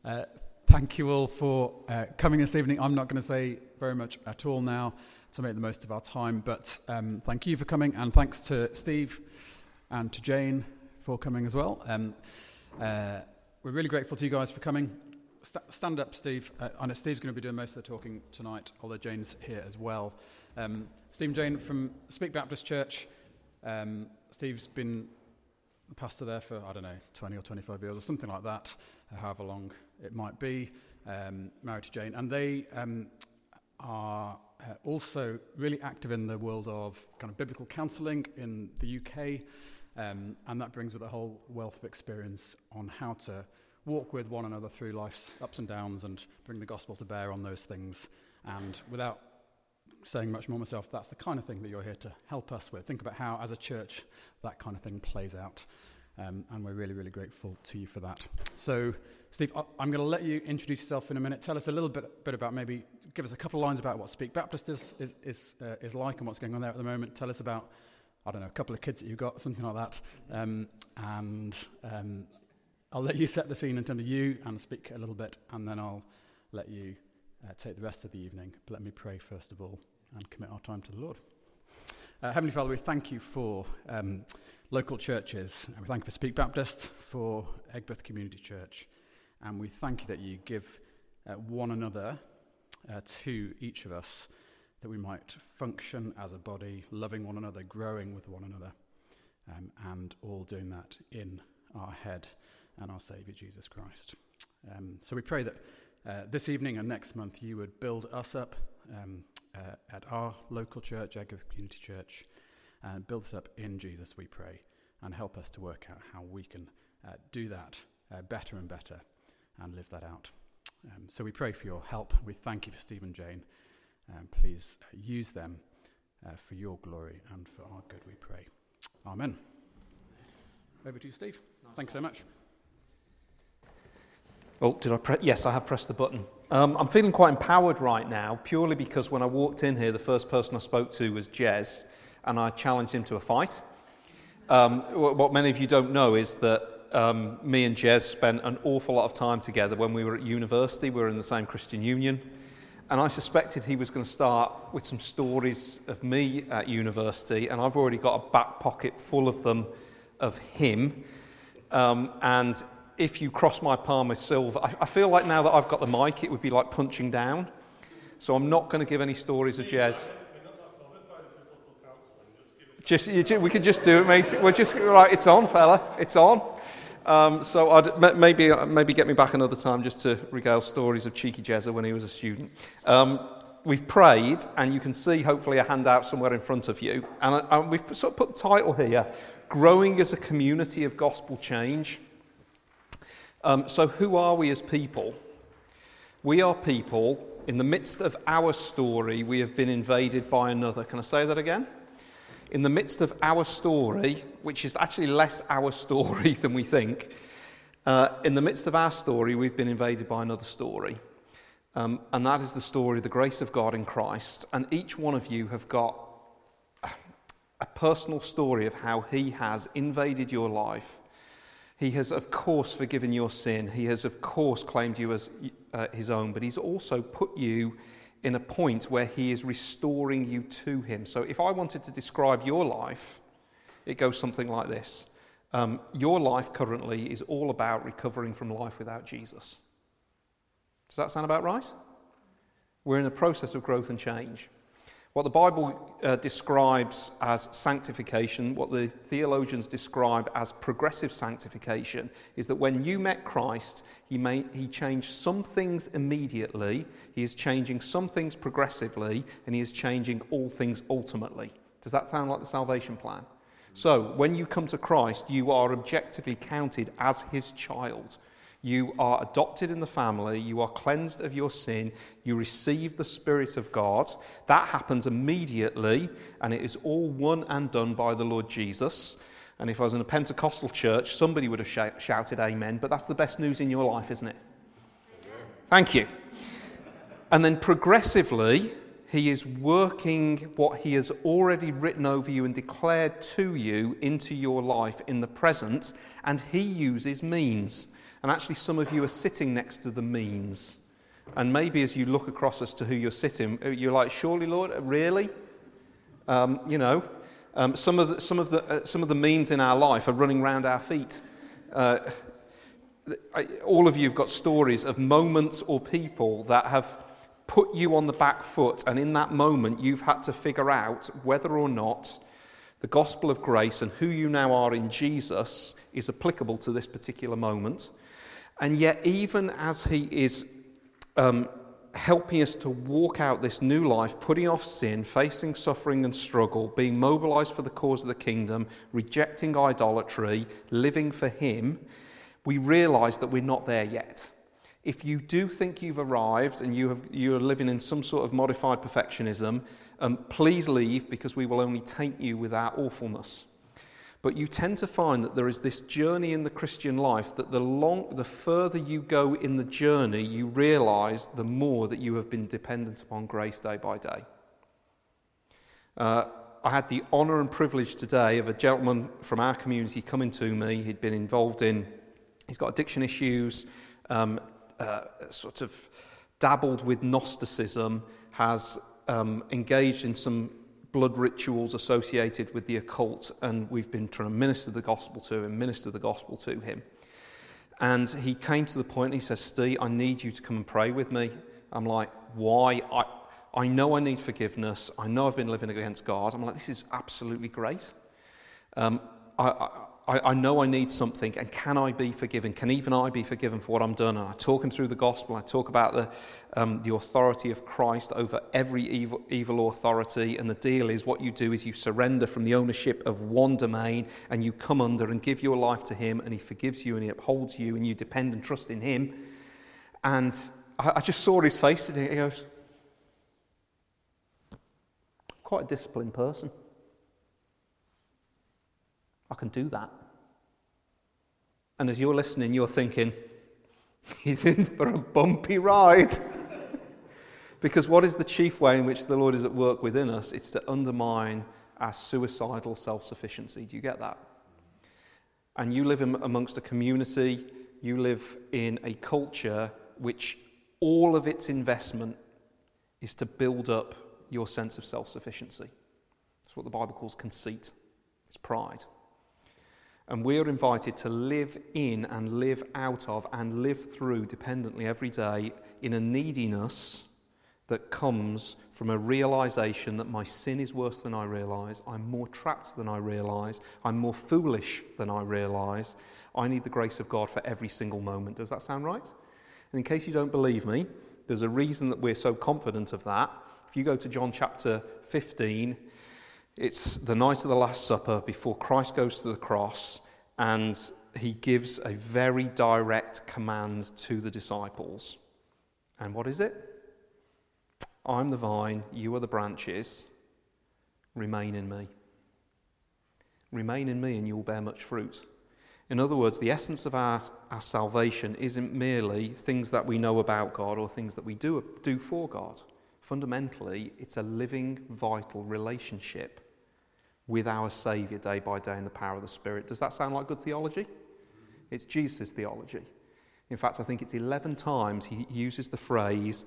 Thank you all for coming this evening. I'm not going to say very much at all now to make the most of our time, but thank you for coming, and thanks to Steve and to Jane for coming as well. We're really grateful to you guys for coming. Stand up, Steve. I know Steve's going to be doing most of the talking tonight, although Jane's here as well. Steve and Jane from Speak Baptist Church. Steve's been the pastor there for, 20 or 25 years or something like that, however long it might be, married to Jane. And they are also really active in the world of kind of biblical counselling in the UK, and that brings with a whole wealth of experience on how to walk with one another through life's ups and downs and bring the gospel to bear on those things. And without saying much more myself, that's the kind of thing that you're here to help us with. Think about how, as a church, that kind of thing plays out. And we're really, really grateful to you for that. So, Steve, I'm going to let you introduce yourself in a minute. Tell us a little bit about, maybe give us a couple of lines about what Speak Baptist is like and what's going on there at the moment. Tell us about, a couple of kids that you've got, something like that. And I'll let you set the scene in terms of you and speak a little bit, and then I'll let you take the rest of the evening. But let me pray first of all and commit our time to the Lord. Heavenly Father, we thank you for local churches. We thank you for Speak Baptist, for Egbert Community Church, and we thank you that you give one another to each of us, that we might function as a body, loving one another, growing with one another, and all doing that in our head and our Saviour Jesus Christ. So we pray that this evening and next month you would build us up at our local church, Egbert Community Church, and build us up in Jesus, we pray, and help us to work out how we can do that better and better and live that out. So we pray for your help. We thank you for Steve and Jane. Please use them for your glory and for our good, we pray. Amen. Over to you, Steve. Thanks so much. Oh, did I press? Yes, I have pressed the button. I'm feeling quite empowered right now, purely because when I walked in here, the first person I spoke to was Jez, and I challenged him to a fight. What many of you don't know is that me and Jez spent an awful lot of time together when we were at university. We were in the same Christian Union, and I suspected he was going to start with some stories of me at university, and I've already got a back pocket full of them of him, and if you cross my palm with silver, I feel like now that I've got the mic, it would be like punching down. So I'm not going to give any stories of Jez. We could just do it, mate. We're just right. It's on, fella. It's on. So I'd maybe get me back another time just to regale stories of cheeky Jezza when he was a student. We've prayed, and you can see hopefully a handout somewhere in front of you. And we've sort of put the title here: "Growing as a Community of Gospel Change." So who are we as people? We are people, in the midst of our story, we have been invaded by another. Can I say that again? In the midst of our story, which is actually less our story than we think, in the midst of our story, we've been invaded by another story. And that is the story of the grace of God in Christ. And each one of you have got a personal story of how he has invaded your life. He has, of course, forgiven your sin. He has, of course, claimed you as his own, but he's also put you in a point where he is restoring you to him. So if I wanted to describe your life, it goes something like this. Your life currently is all about recovering from life without Jesus. Does that sound about right? We're in a process of growth and change. What the Bible describes as sanctification, what the theologians describe as progressive sanctification, is that when you met Christ, he changed some things immediately, he is changing some things progressively, and he is changing all things ultimately. Does that sound like the salvation plan? So, when you come to Christ, you are objectively counted as his child. You are adopted in the family, you are cleansed of your sin, you receive the Spirit of God. That happens immediately, and it is all won and done by the Lord Jesus. And if I was in a Pentecostal church, somebody would have shouted amen, but that's the best news in your life, isn't it? Thank you. And then progressively, he is working what he has already written over you and declared to you into your life in the present, and he uses means. And actually some of you are sitting next to the means. And maybe as you look across as to who you're sitting, you're like, surely, Lord, really? Some of the means in our life are running around our feet. All of you have got stories of moments or people that have put you on the back foot, and in that moment you've had to figure out whether or not the gospel of grace and who you now are in Jesus is applicable to this particular moment. And yet, even as he is helping us to walk out this new life, putting off sin, facing suffering and struggle, being mobilized for the cause of the kingdom, rejecting idolatry, living for him, we realize that we're not there yet. If you do think you've arrived and you're living in some sort of modified perfectionism, please leave, because we will only taint you with our awfulness. But you tend to find that there is this journey in the Christian life that the further you go in the journey, you realize the more that you have been dependent upon grace day by day. I had the honor and privilege today of a gentleman from our community coming to me. He'd been involved he's got addiction issues, sort of dabbled with Gnosticism, has engaged in some blood rituals associated with the occult, and we've been trying to minister the gospel to him. And he came to the point, he says, Steve, I need you to come and pray with me. I'm like, why? I know I need forgiveness. I know I've been living against God. I'm like, this is absolutely great. I know I need something, and can I be forgiven? Can even I be forgiven for what I'm done? And I talk him through the gospel. I talk about the authority of Christ over every evil authority. And the deal is, what you do is you surrender from the ownership of one domain, and you come under and give your life to him, and he forgives you and he upholds you, and you depend and trust in him. And I just saw his face today. He goes, quite a disciplined person. I can do that. And as you're listening, you're thinking, he's in for a bumpy ride. Because what is the chief way in which the Lord is at work within us? It's to undermine our suicidal self-sufficiency. Do you get that? And you live amongst a community, you live in a culture which all of its investment is to build up your sense of self-sufficiency. That's what the Bible calls conceit. It's pride. And we are invited to live in and live out of and live through dependently every day in a neediness that comes from a realization that my sin is worse than I realize, I'm more trapped than I realize, I'm more foolish than I realize. I need the grace of God for every single moment. Does that sound right? And in case you don't believe me, there's a reason that we're so confident of that. If you go to John chapter 15, it's the night of the Last Supper before Christ goes to the cross, and he gives a very direct command to the disciples. And what is it? I'm the vine, you are the branches. Remain in me. Remain in me and you will bear much fruit. In other words, the essence of our salvation isn't merely things that we know about God or things that we do for God. Fundamentally, it's a living, vital relationship with our Saviour day by day in the power of the Spirit. Does that sound like good theology? It's Jesus' theology. In fact, I think it's 11 times he uses the phrase.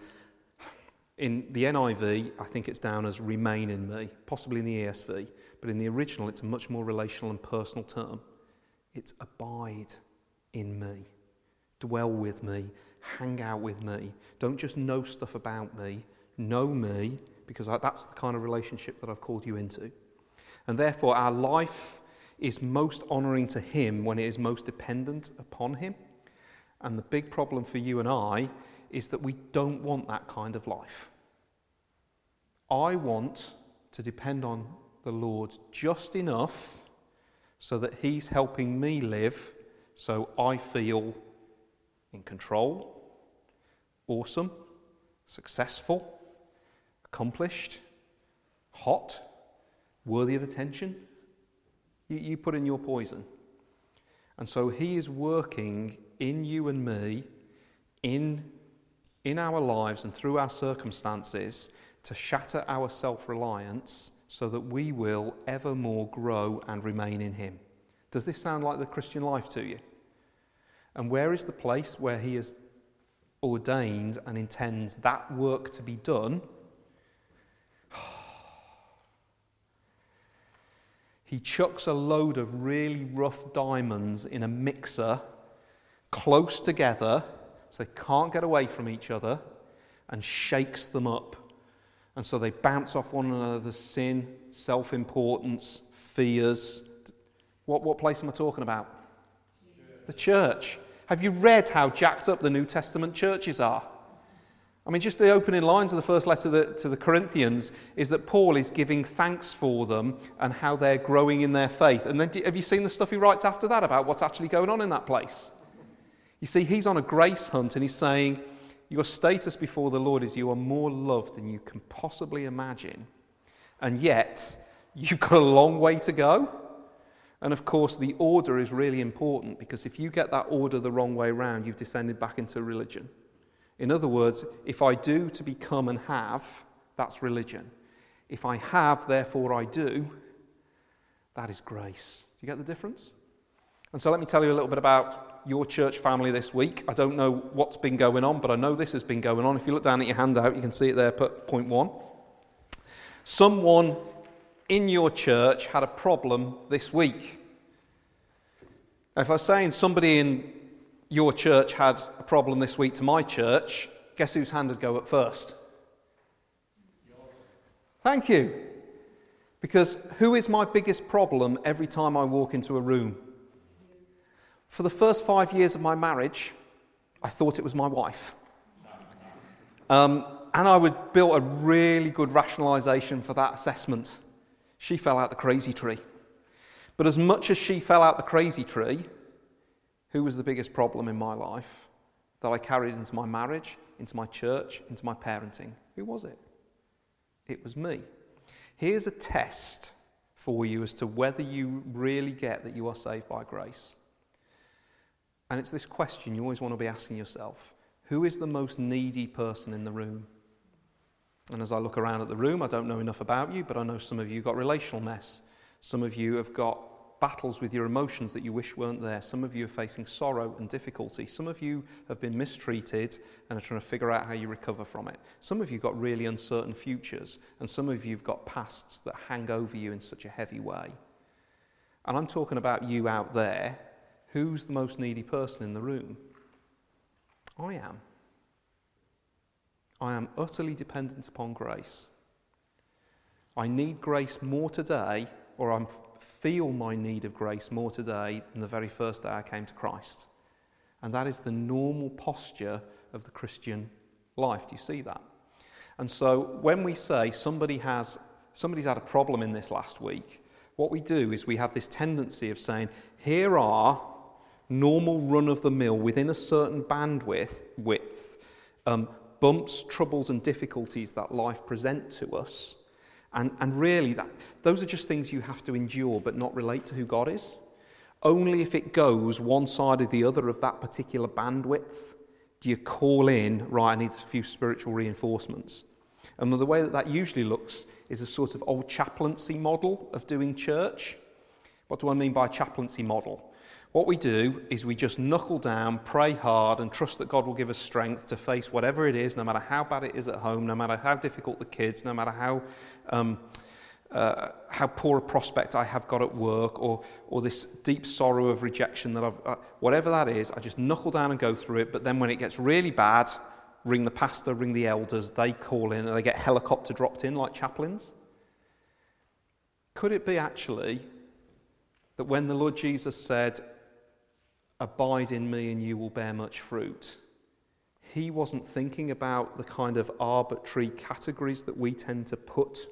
In the NIV, I think it's down as remain in me, possibly in the ESV, but in the original it's a much more relational and personal term. It's abide in me, dwell with me, hang out with me. Don't just know stuff about me, know me, because that's the kind of relationship that I've called you into. And therefore our life is most honouring to him when it is most dependent upon him. And the big problem for you and I is that we don't want that kind of life. I want to depend on the Lord just enough so that he's helping me live so I feel in control, awesome, successful, accomplished, hot, worthy of attention. You put in your poison. And so he is working in you and me, in our lives and through our circumstances to shatter our self-reliance so that we will evermore grow and remain in him. Does this sound like the Christian life to you? And where is the place where he has ordained and intends that work to be done? He chucks a load of really rough diamonds in a mixer close together so they can't get away from each other, and shakes them up. And so they bounce off one another: sin, self-importance, fears. What place am I talking about? The church. Have you read how jacked up the New Testament churches are? I mean, just the opening lines of the first letter to the Corinthians is that Paul is giving thanks for them and how they're growing in their faith. And then have you seen the stuff he writes after that about what's actually going on in that place? You see, he's on a grace hunt, and he's saying, your status before the Lord is you are more loved than you can possibly imagine. And yet, you've got a long way to go. And of course, the order is really important, because if you get that order the wrong way round, you've descended back into religion. In other words, if I do to become and have, that's religion. If I have, therefore I do, that is grace. Do you get the difference? And so let me tell you a little bit about your church family this week. I don't know what's been going on, but I know this has been going on. If you look down at your handout, you can see it there, point 1. Someone in your church had a problem this week. If I was saying somebody in your church had a problem this week to my church, guess whose hand would go up first? Thank you. Because who is my biggest problem every time I walk into a room? For the first 5 years of my marriage, I thought it was my wife. And I would build a really good rationalisation for that assessment. She fell out the crazy tree. But as much as she fell out the crazy tree, who was the biggest problem in my life that I carried into my marriage, into my church, into my parenting? Who was it? It was me. Here's a test for you as to whether you really get that you are saved by grace. And it's this question you always want to be asking yourself: who is the most needy person in the room? And as I look around at the room, I don't know enough about you, but I know some of you got relational mess. Some of you have got battles with your emotions that you wish weren't there. Some of you are facing sorrow and difficulty. Some of you have been mistreated and are trying to figure out how you recover from it. Some of you have got really uncertain futures, and some of you have got pasts that hang over you in such a heavy way. And I'm talking about you out there. Who's the most needy person in the room? I am. I am utterly dependent upon grace. I need grace more today, or I feel my need of grace more today than the very first day I came to Christ. And that is the normal posture of the Christian life. Do you see that? And so when we say somebody's had a problem in this last week, what we do is we have this tendency of saying, here are normal run-of-the-mill, within a certain bandwidth, bumps, troubles and difficulties that life present to us. And really, those are just things you have to endure but not relate to who God is. Only if it goes one side or the other of that particular bandwidth do you call in, right, I need a few spiritual reinforcements. And the way that usually looks is a sort of old chaplaincy model of doing church. What do I mean by chaplaincy model? What we do is we just knuckle down, pray hard, and trust that God will give us strength to face whatever it is, no matter how bad it is at home, no matter how difficult the kids, no matter how poor a prospect I have got at work, or this deep sorrow of rejection that whatever that is, I just knuckle down and go through it. But then when it gets really bad, ring the pastor, ring the elders, they call in, and they get helicopter dropped in like chaplains. Could it be actually that when the Lord Jesus said, "Abide in me and you will bear much fruit," he wasn't thinking about the kind of arbitrary categories that we tend to put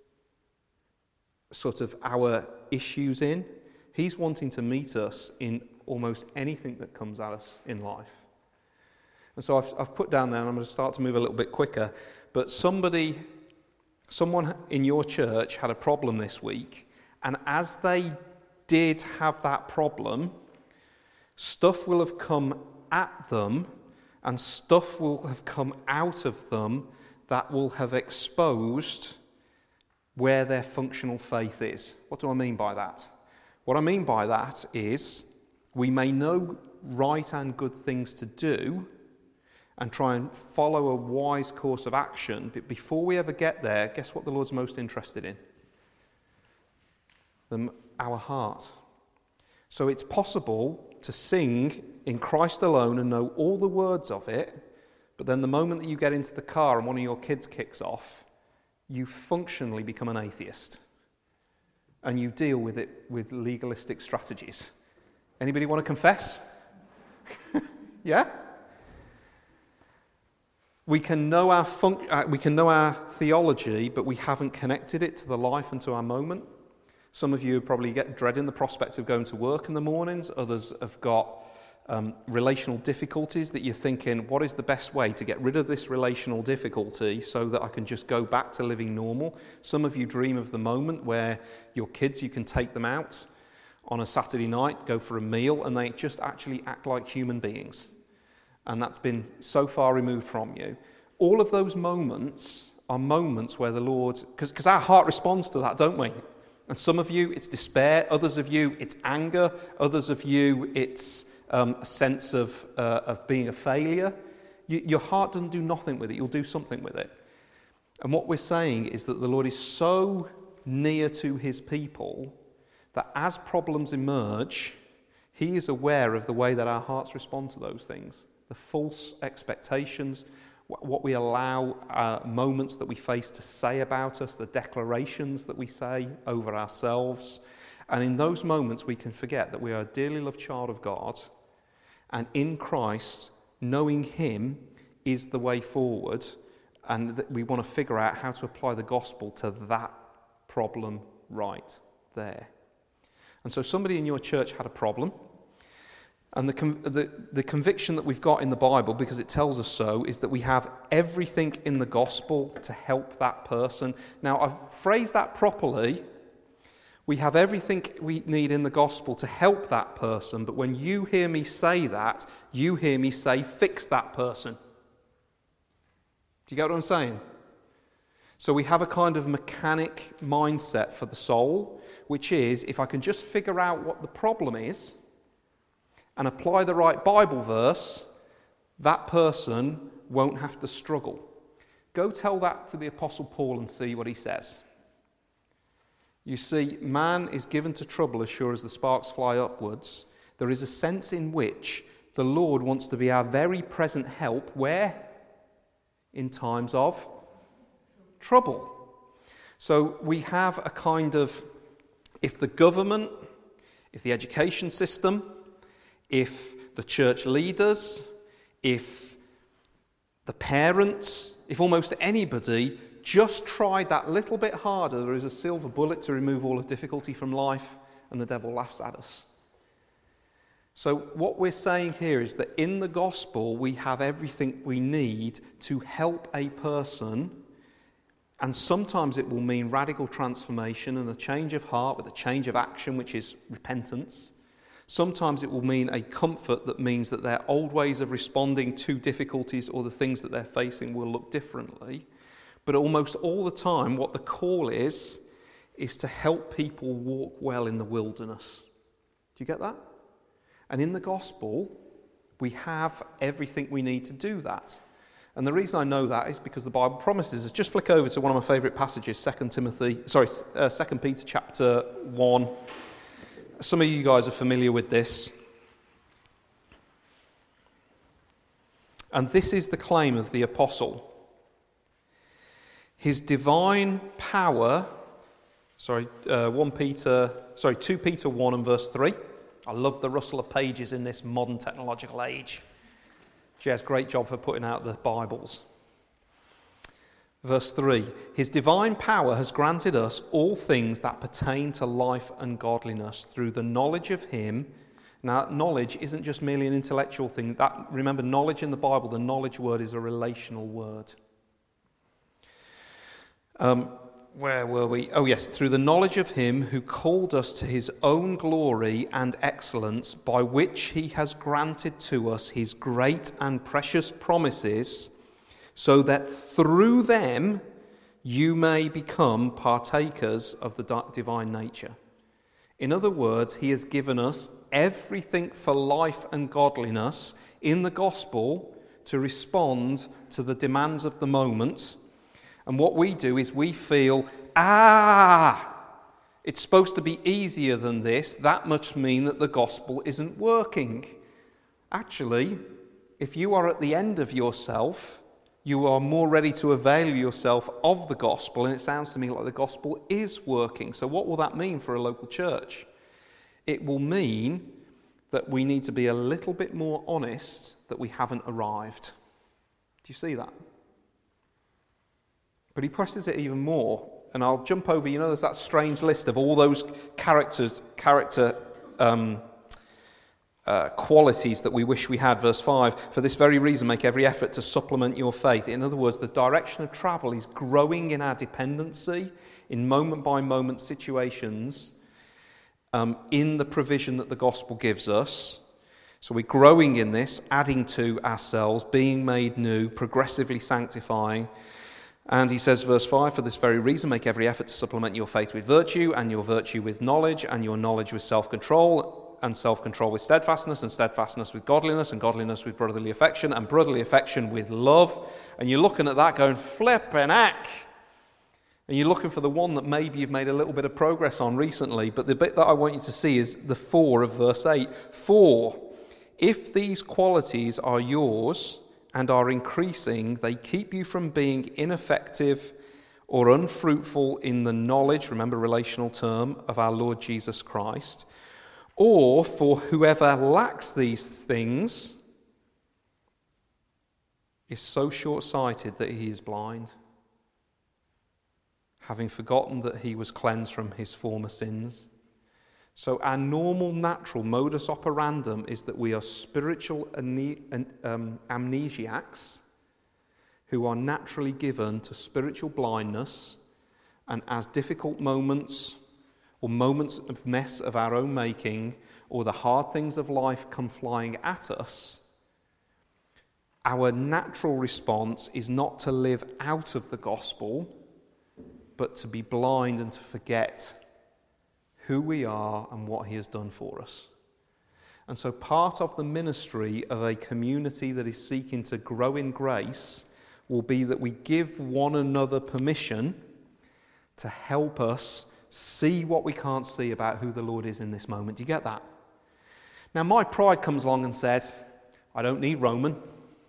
sort of our issues in? He's wanting to meet us in almost anything that comes at us in life. And so I've put down there, and I'm going to start to move a little bit quicker, but someone in your church had a problem this week, and as they did have that problem, stuff will have come at them and stuff will have come out of them that will have exposed where their functional faith is. What do I mean by that? What I mean by that is we may know right and good things to do and try and follow a wise course of action. But before we ever get there, guess what the Lord's most interested in? Our heart. So it's possible to sing in Christ alone and know all the words of it, but then the moment that you get into the car and one of your kids kicks off, you functionally become an atheist. And you deal with it with legalistic strategies. Anybody want to confess? Yeah? We can know our theology, but we haven't connected it to the life and to our moment. Some of you probably get dreading the prospect of going to work in the mornings. Others have got relational difficulties that you're thinking, what is the best way to get rid of this relational difficulty so that I can just go back to living normal? Some of you dream of the moment where your kids, you can take them out on a Saturday night, go for a meal, and they just actually act like human beings. And that's been so far removed from you. All of those moments are moments where the Lord, because our heart responds to that, don't we? And some of you, it's despair. Others of you, it's anger. Others of you, it's a sense of being a failure. Your heart doesn't do nothing with it. You'll do something with it. And what we're saying is that the Lord is so near to his people that as problems emerge, he is aware of the way that our hearts respond to those things. The false expectations, what we allow moments that we face to say about us, the declarations that we say over ourselves. And in those moments we can forget that we are a dearly loved child of God, and in Christ, knowing him is the way forward, and that we want to figure out how to apply the gospel to that problem right there. And so somebody in your church had a problem. And the conviction that we've got in the Bible, because it tells us so, is that we have everything in the gospel to help that person. Now, I've phrased that properly. We have everything we need in the gospel to help that person, but when you hear me say that, you hear me say, fix that person. Do you get what I'm saying? So we have a kind of mechanic mindset for the soul, which is, if I can just figure out what the problem is, and apply the right Bible verse, that person won't have to struggle. Go tell that to the Apostle Paul and see what he says. You see, man is given to trouble as sure as the sparks fly upwards. There is a sense in which the Lord wants to be our very present help. Where? In times of trouble. So we have a kind of, if the government, if the education system, if the church leaders, if the parents, if almost anybody just tried that little bit harder, there is a silver bullet to remove all of difficulty from life, and the devil laughs at us. So what we're saying here is that in the gospel we have everything we need to help a person, and sometimes it will mean radical transformation and a change of heart with a change of action, which is repentance. Sometimes it will mean a comfort that means that their old ways of responding to difficulties or the things that they're facing will look differently. But almost all the time, what the call is to help people walk well in the wilderness. Do you get that? And in the gospel, we have everything we need to do that. And the reason I know that is because the Bible promises us. Just flick over to one of my favourite passages, 2 Peter chapter 1. Some of you guys are familiar with this. And this is the claim of the apostle. His divine power, 2 Peter 1 and verse 3. I love the rustle of pages in this modern technological age. She has a great job for putting out the Bibles. Verse 3, his divine power has granted us all things that pertain to life and godliness through the knowledge of him. Now, knowledge isn't just merely an intellectual thing. Remember, knowledge in the Bible, the knowledge word is a relational word. Where were we? Oh yes, through the knowledge of him who called us to his own glory and excellence, by which he has granted to us his great and precious promises, so that through them you may become partakers of the divine nature. In other words, he has given us everything for life and godliness in the gospel to respond to the demands of the moment. And what we do is we feel, it's supposed to be easier than this. That must mean that the gospel isn't working. Actually, if you are at the end of yourself, you are more ready to avail yourself of the gospel, and it sounds to me like the gospel is working. So what will that mean for a local church? It will mean that we need to be a little bit more honest that we haven't arrived. Do you see that? But he presses it even more, and I'll jump over, there's that strange list of all those character qualities that we wish we had. Verse 5, for this very reason make every effort to supplement your faith. In other words, the direction of travel is growing in our dependency in moment-by-moment situations in the provision that the gospel gives us. So we're growing in this, adding to ourselves, being made new, progressively sanctifying. And he says, verse 5, for this very reason make every effort to supplement your faith with virtue, and your virtue with knowledge, and your knowledge with self-control, and self-control with steadfastness, and steadfastness with godliness, and godliness with brotherly affection, and brotherly affection with love. And you're looking at that going, flippin' heck. And you're looking for the one that maybe you've made a little bit of progress on recently. But the bit that I want you to see is the 4 of verse 8. For if these qualities are yours and are increasing, they keep you from being ineffective or unfruitful in the knowledge, remember relational term, of our Lord Jesus Christ. Or for whoever lacks these things is so short-sighted that he is blind, having forgotten that he was cleansed from his former sins. So our normal, natural modus operandum is that we are spiritual amnesiacs who are naturally given to spiritual blindness, and as difficult moments or moments of mess of our own making or the hard things of life come flying at us, our natural response is not to live out of the gospel, but to be blind and to forget who we are and what he has done for us. And so part of the ministry of a community that is seeking to grow in grace will be that we give one another permission to help us see what we can't see about who the Lord is in this moment. Do you get that? Now my pride comes along and says, I don't need Roman.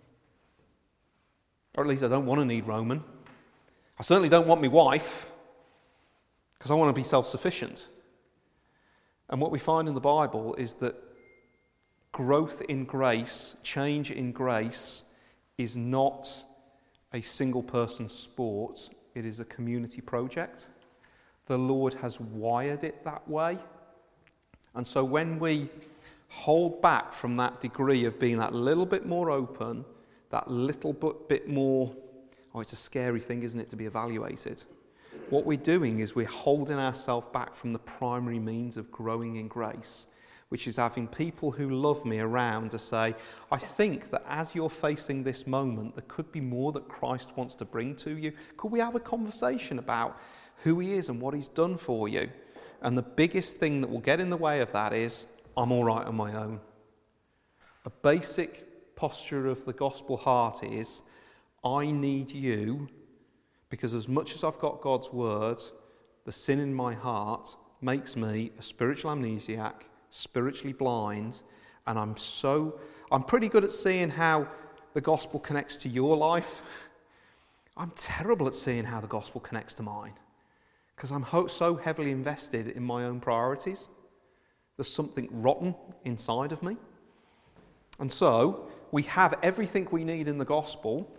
Or at least I don't want to need Roman. I certainly don't want my wife, because I want to be self-sufficient. And what we find in the Bible is that growth in grace, change in grace, is not a single person sport. It is a community project. The Lord has wired it that way. And so when we hold back from that degree of being that little bit more open, that little bit more, it's a scary thing, isn't it, to be evaluated. What we're doing is we're holding ourselves back from the primary means of growing in grace, which is having people who love me around to say, I think that as you're facing this moment, there could be more that Christ wants to bring to you. Could we have a conversation about who he is and what he's done for you? And the biggest thing that will get in the way of that is, I'm all right on my own. A basic posture of the gospel heart is, I need you, because as much as I've got God's word, the sin in my heart makes me a spiritual amnesiac, spiritually blind, and I'm pretty good at seeing how the gospel connects to your life. I'm terrible at seeing how the gospel connects to mine, because I'm so heavily invested in my own priorities. There's something rotten inside of me. And so we have everything we need in the gospel.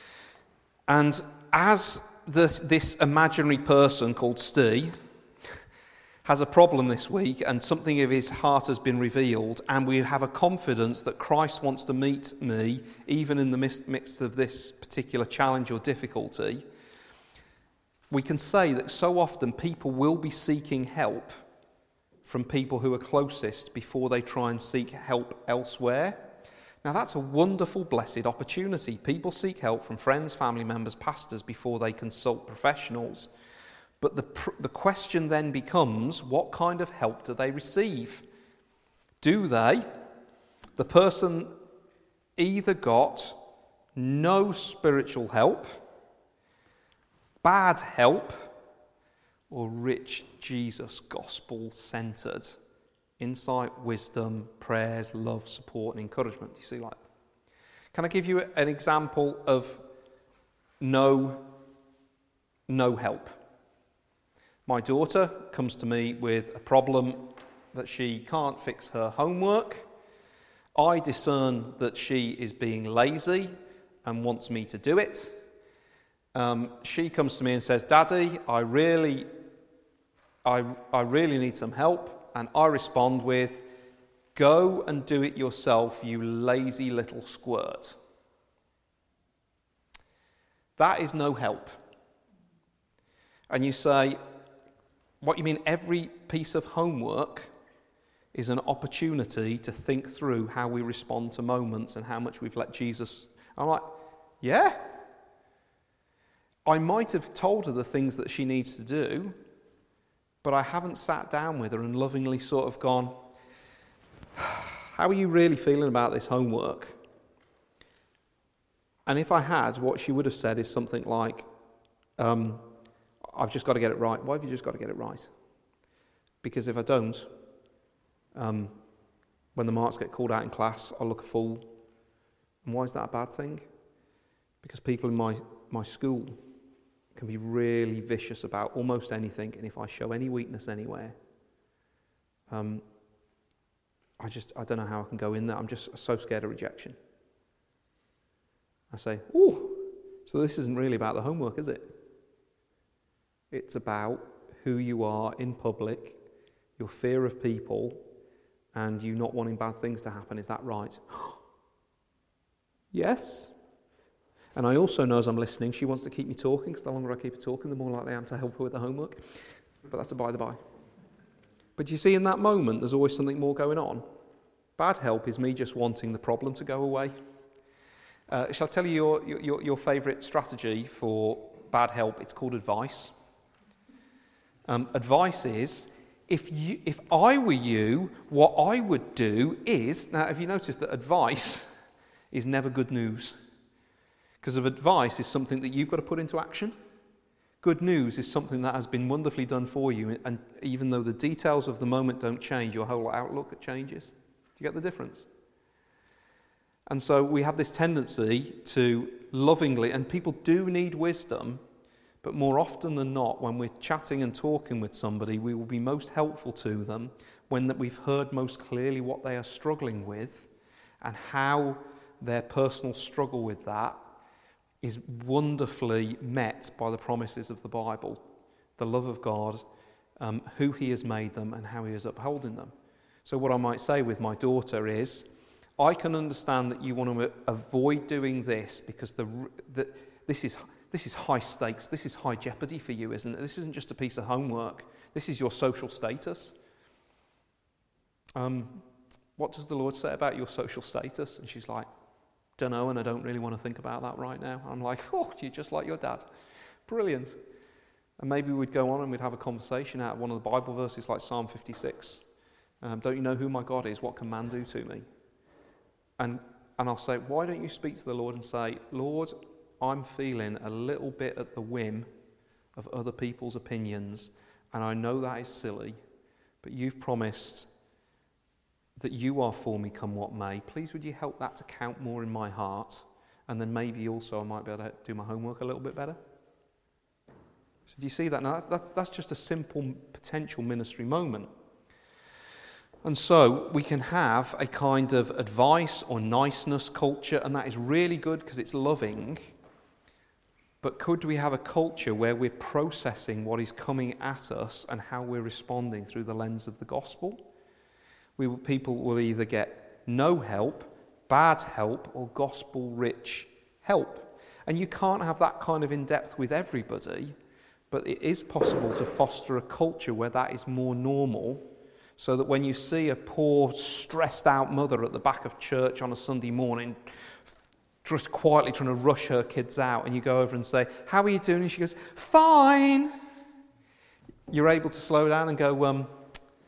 And as this imaginary person called Steve has a problem this week, and something of his heart has been revealed, and we have a confidence that Christ wants to meet me even in the midst of this particular challenge or difficulty, we can say that so often people will be seeking help from people who are closest before they try and seek help elsewhere. Now that's a wonderful, blessed opportunity. People seek help from friends, family members, pastors before they consult professionals. But the question then becomes, what kind of help do they receive? Do they? The person either got no spiritual help, bad help, or rich Jesus, gospel-centered insight, wisdom, prayers, love, support, and encouragement. You see, can I give you an example of no help? My daughter comes to me with a problem that she can't fix her homework. I discern that she is being lazy and wants me to do it. She comes to me and says, "Daddy, I really need some help." And I respond with, "Go and do it yourself, you lazy little squirt." That is no help. And you say, "What, you mean every piece of homework is an opportunity to think through how we respond to moments and how much we've let Jesus..." I'm like, yeah. I might have told her the things that she needs to do, but I haven't sat down with her and lovingly sort of gone, "How are you really feeling about this homework?" And if I had, what she would have said is something like, "I've just got to get it right." "Why have you just got to get it right?" "Because if I don't, when the marks get called out in class, I'll look a fool." "And why is that a bad thing?" "Because people in my school can be really vicious about almost anything, and if I show any weakness anywhere, I don't know how I can go in there. I'm just so scared of rejection." I say, "Oh, so this isn't really about the homework, is it? It's about who you are in public, your fear of people, and you not wanting bad things to happen. Is that right?" "Yes." And I also know as I'm listening, she wants to keep me talking, because the longer I keep her talking, the more likely I am to help her with the homework. But that's a by the by. But you see, in that moment, there's always something more going on. Bad help is me just wanting the problem to go away. Shall I tell you your favourite strategy for bad help? It's called advice. Advice is, if I were you, what I would do is... Now, have you noticed that advice is never good news? Because of advice is something that you've got to put into action. Good news is something that has been wonderfully done for you, and even though the details of the moment don't change, your whole outlook changes. Do you get the difference? And so we have this tendency to lovingly, and people do need wisdom, but more often than not, when we're chatting and talking with somebody, we will be most helpful to them when that we've heard most clearly what they are struggling with and how their personal struggle with that is wonderfully met by the promises of the Bible, the love of God, who He has made them and how He is upholding them. So what I might say with my daughter is, I can understand that you want to avoid doing this because this is high stakes, this is high jeopardy for you, isn't it? This isn't just a piece of homework. This is your social status. What does the Lord say about your social status? And she's like, "Don't know, and I don't really want to think about that right now." I'm like, "Oh, you're just like your dad." Brilliant. And maybe we'd go on and we'd have a conversation out of one of the Bible verses like Psalm 56. "Don't you know who my God is? What can man do to me?" And I'll say, "Why don't you speak to the Lord and say, Lord, I'm feeling a little bit at the whim of other people's opinions, and I know that is silly, but you've promised that you are for me come what may. Please would you help that to count more in my heart, and then maybe also I might be able to do my homework a little bit better." So do you see that? Now that's just a simple potential ministry moment. And so we can have a kind of advice or niceness culture, and that is really good because it's loving. But could we have a culture where we're processing what is coming at us and how we're responding through the lens of the gospel? People will either get no help, bad help, or gospel-rich help. And you can't have that kind of in-depth with everybody, but it is possible to foster a culture where that is more normal, so that when you see a poor, stressed-out mother at the back of church on a Sunday morning, just quietly trying to rush her kids out, and you go over and say, "How are you doing?" And she goes, "Fine." You're able to slow down and go,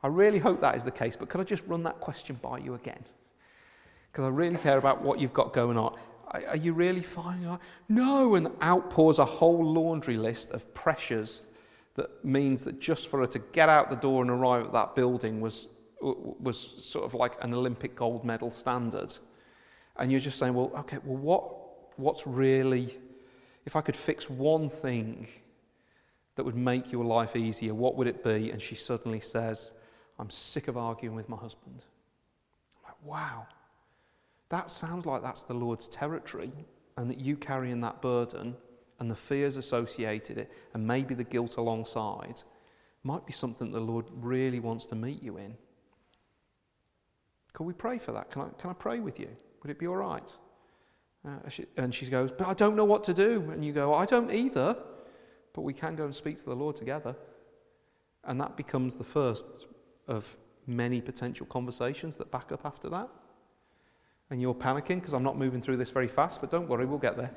I really hope that is the case, but could I just run that question by you again? Because I really care about what you've got going on. Are you really fine? You're like, no, and outpours a whole laundry list of pressures that means that just for her to get out the door and arrive at that building was sort of like an Olympic gold medal standard. And you're just saying, well, okay, well, what's really, if I could fix one thing that would make your life easier, what would it be? And she suddenly says, I'm sick of arguing with my husband. I'm like, wow, that sounds like that's the Lord's territory, and that you carrying that burden and the fears associated it, and maybe the guilt alongside, might be something the Lord really wants to meet you in. Could we pray for that? Can I pray with you? Would it be all right? And she goes, but I don't know what to do. And you go, I don't either, but we can go and speak to the Lord together. And that becomes the first of many potential conversations that back up after that. And you're panicking because I'm not moving through this very fast, but don't worry, we'll get there.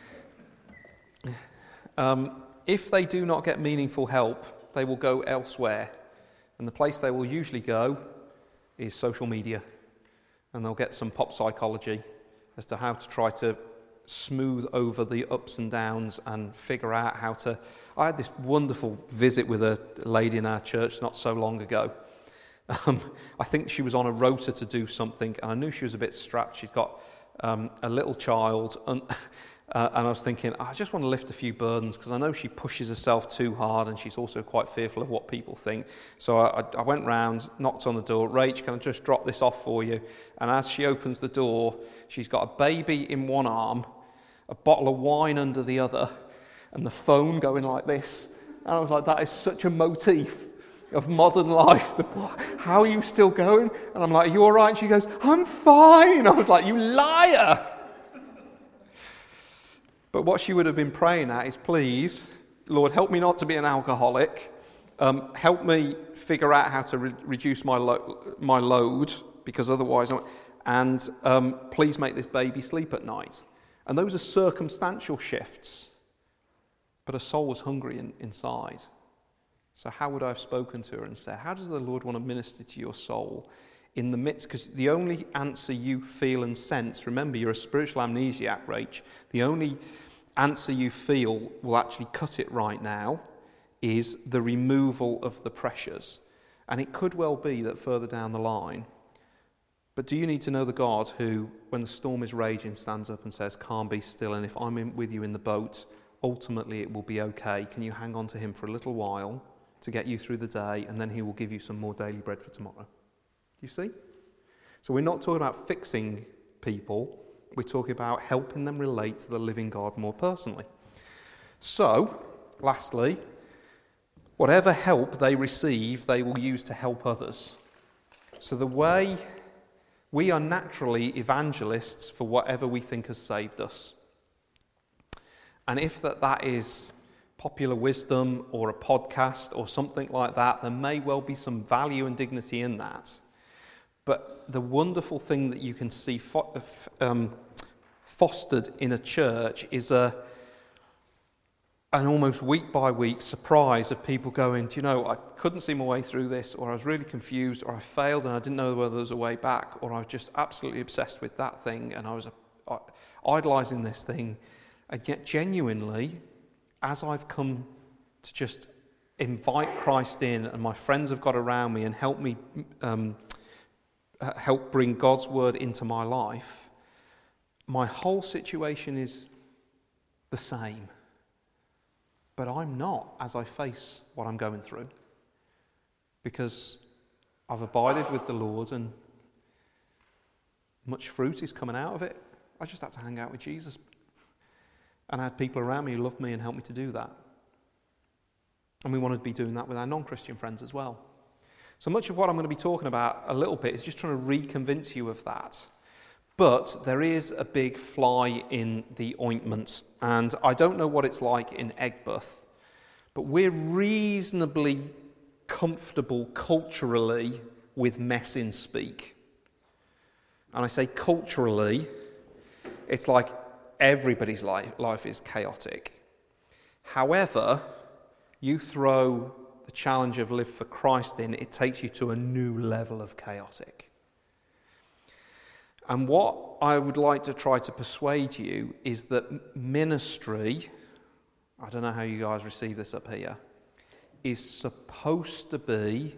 If they do not get meaningful help, they will go elsewhere. And the place they will usually go is social media. And they'll get some pop psychology as to how to try to smooth over the ups and downs and figure out how to... I had this wonderful visit with a lady in our church not so long ago. I think she was on a rota to do something, and I knew she was a bit strapped. She'd got a little child, and I was thinking, I just want to lift a few burdens, because I know she pushes herself too hard, and she's also quite fearful of what people think. So I went round, knocked on the door. Rach, can I just drop this off for you? And as she opens the door, she's got a baby in one arm, a bottle of wine under the other, and the phone going like this. And I was like, that is such a motif of modern life. How are you still going? And I'm like, are you all right? And she goes, I'm fine. I was like, you liar. But what she would have been praying at is, please, Lord, help me not to be an alcoholic. Help me figure out how to reduce my load, because otherwise... please make this baby sleep at night. And those are circumstantial shifts. But her soul was hungry inside. So how would I have spoken to her and said, how does the Lord want to minister to your soul in the midst? Because the only answer you feel and sense, remember, you're a spiritual amnesiac, Rach. The only answer you feel will actually cut it right now is the removal of the pressures. And it could well be that further down the line. But do you need to know the God who, when the storm is raging, stands up and says, calm, be still, and if I'm with you in the boat, ultimately it will be okay. Can you hang on to him for a little while to get you through the day, and then he will give you some more daily bread for tomorrow? You see? So we're not talking about fixing people. We're talking about helping them relate to the living God more personally. So, lastly, whatever help they receive, they will use to help others. So the way we are naturally evangelists for whatever we think has saved us. And if that is popular wisdom or a podcast or something like that, there may well be some value and dignity in that. But the wonderful thing that you can see fostered in a church is an almost week by week surprise of people going, do you know, I couldn't see my way through this, or I was really confused, or I failed and I didn't know whether there was a way back, or I was just absolutely obsessed with that thing and I was idolizing this thing. And yet genuinely, as I've come to just invite Christ in, and my friends have got around me and help me help bring God's word into my life, my whole situation is the same. But I'm not as I face what I'm going through, because I've abided with the Lord and much fruit is coming out of it. I just had to hang out with Jesus. And I had people around me who loved me and helped me to do that. And we want to be doing that with our non-Christian friends as well. So much of what I'm going to be talking about a little bit is just trying to reconvince you of that. But there is a big fly in the ointment. And I don't know what it's like in Egbert, but we're reasonably comfortable culturally with mess in speak. And I say culturally, it's like everybody's life is chaotic. However, you throw the challenge of live for Christ in, it takes you to a new level of chaotic. And what I would like to try to persuade you is that ministry, I don't know how you guys receive this up here, is supposed to be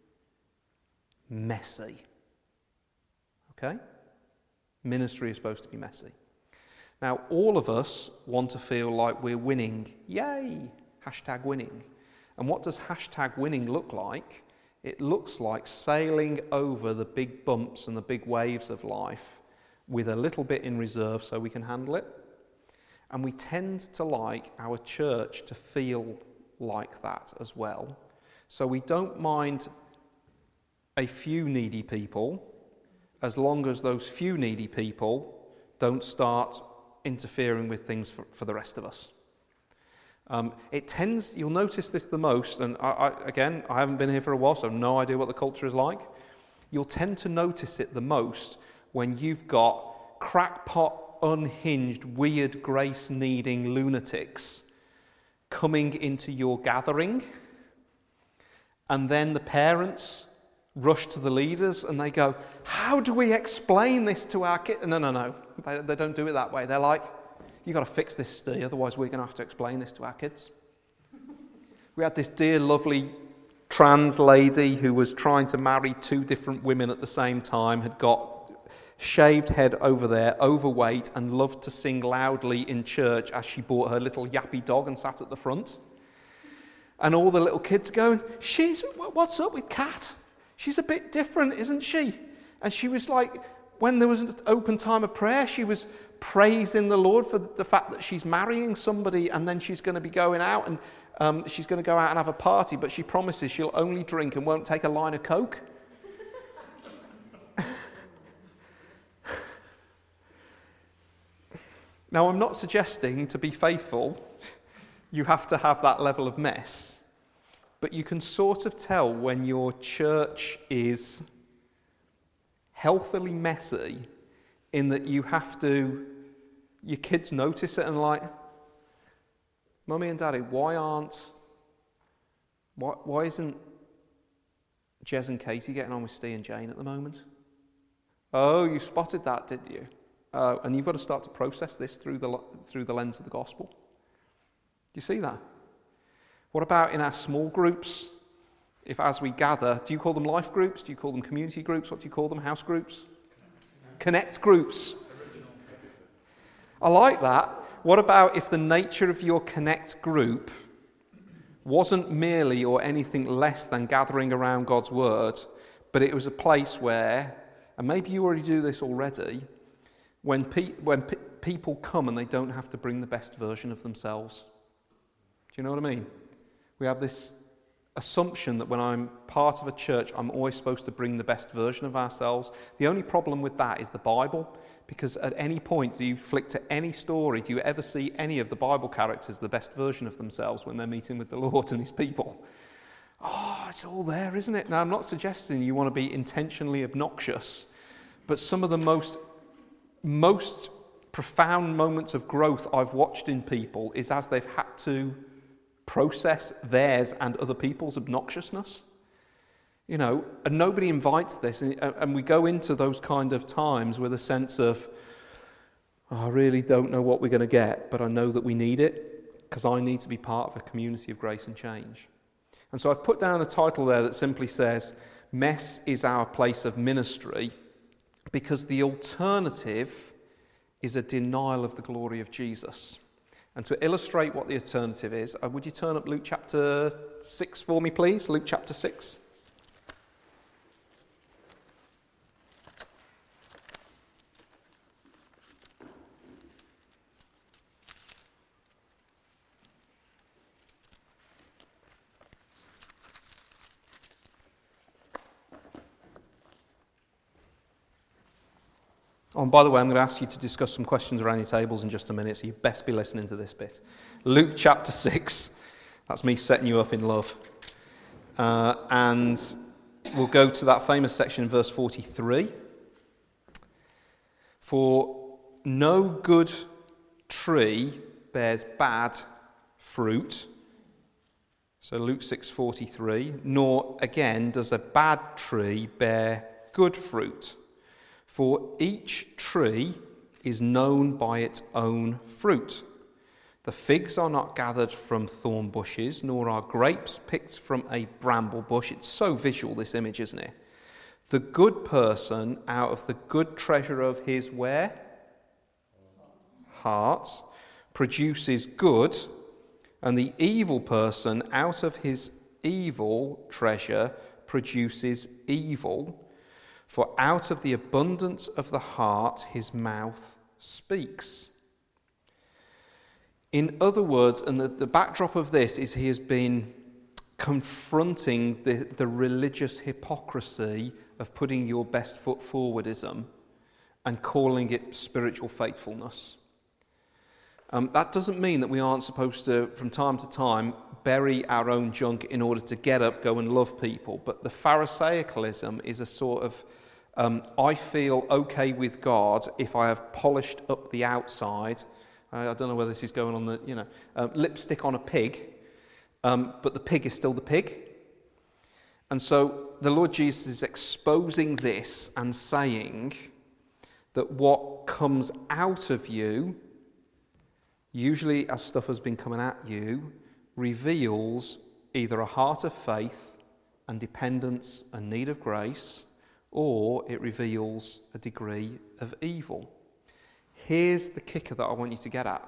messy. Okay? Ministry is supposed to be messy. Now, all of us want to feel like we're winning. Yay! #winning. And what does #winning look like? It looks like sailing over the big bumps and the big waves of life with a little bit in reserve so we can handle it. And we tend to like our church to feel like that as well. So we don't mind a few needy people as long as those few needy people don't start interfering with things for the rest of us. It tends, you'll notice this the most, and I haven't been here for a while, so I have no idea what the culture is like. You'll tend to notice it the most when you've got crackpot, unhinged, weird, grace-needing lunatics coming into your gathering, and then the parents rush to the leaders and they go, how do we explain this to our kids? No. They don't do it that way. They're like, you've got to fix this, Steve, otherwise we're going to have to explain this to our kids. We had this dear, lovely trans lady who was trying to marry 2 different women at the same time, had got shaved head over there, overweight, and loved to sing loudly in church as she brought her little yappy dog and sat at the front. And all the little kids going, what's up with Kat? She's a bit different, isn't she? And she was like, when there was an open time of prayer, she was praising the Lord for the fact that she's marrying somebody and then she's going to be going out and she's going to go out and have a party, but she promises she'll only drink and won't take a line of Coke. Now, I'm not suggesting to be faithful you have to have that level of mess, but you can sort of tell when your church is healthily messy in that you have to, your kids notice it and like, Mummy and Daddy, why isn't Jez and Katie getting on with Steve and Jane at the moment? Oh, you spotted that, did you? And you've got to start to process this through the lens of the gospel. Do you see that? What about in our small groups? If as we gather, do you call them life groups? Do you call them community groups? What do you call them? House groups? Connect groups. I like that. What about if the nature of your connect group wasn't merely or anything less than gathering around God's word, but it was a place where, and maybe you already do this already, when people come and they don't have to bring the best version of themselves. Do you know what I mean? We have this assumption that when I'm part of a church, I'm always supposed to bring the best version of ourselves. The only problem with that is the Bible, because at any point, do you flick to any story, do you ever see any of the Bible characters the best version of themselves when they're meeting with the Lord and his people? Oh, it's all there, isn't it? Now, I'm not suggesting you want to be intentionally obnoxious, but some of the most profound moments of growth I've watched in people is as they've had to process theirs and other people's obnoxiousness. You know, and nobody invites this, and we go into those kind of times with a sense of, I really don't know what we're going to get, but I know that we need it because I need to be part of a community of grace and change. And so I've put down a title there that simply says, Mess is our place of ministry, because the alternative is a denial of the glory of Jesus. And to illustrate what the alternative is, would you turn up Luke chapter 6 for me, please? Luke chapter 6. Oh, and by the way, I'm going to ask you to discuss some questions around your tables in just a minute, so you best be listening to this bit. Luke chapter 6. That's me setting you up in love. And we'll go to that famous section in verse 43. For no good tree bears bad fruit, So Luke 6:43, nor again does a bad tree bear good fruit, for each tree is known by its own fruit. The figs are not gathered from thorn bushes, nor are grapes picked from a bramble bush. It's so visual, this image, isn't it? The good person out of the good treasure of his where? Heart, produces good, and the evil person out of his evil treasure produces evil. For out of the abundance of the heart his mouth speaks. In other words, and the backdrop of this is he has been confronting the religious hypocrisy of putting your best foot forwardism and calling it spiritual faithfulness. That doesn't mean that we aren't supposed to, from time to time, bury our own junk in order to get up, go and love people. But the Pharisaicalism is a sort of, I feel okay with God if I have polished up the outside. I don't know whether this is going on the, lipstick on a pig, but the pig is still the pig. And so the Lord Jesus is exposing this and saying that what comes out of you, usually as stuff has been coming at you, reveals either a heart of faith and dependence and need of grace, or it reveals a degree of evil. Here's the kicker that I want you to get at.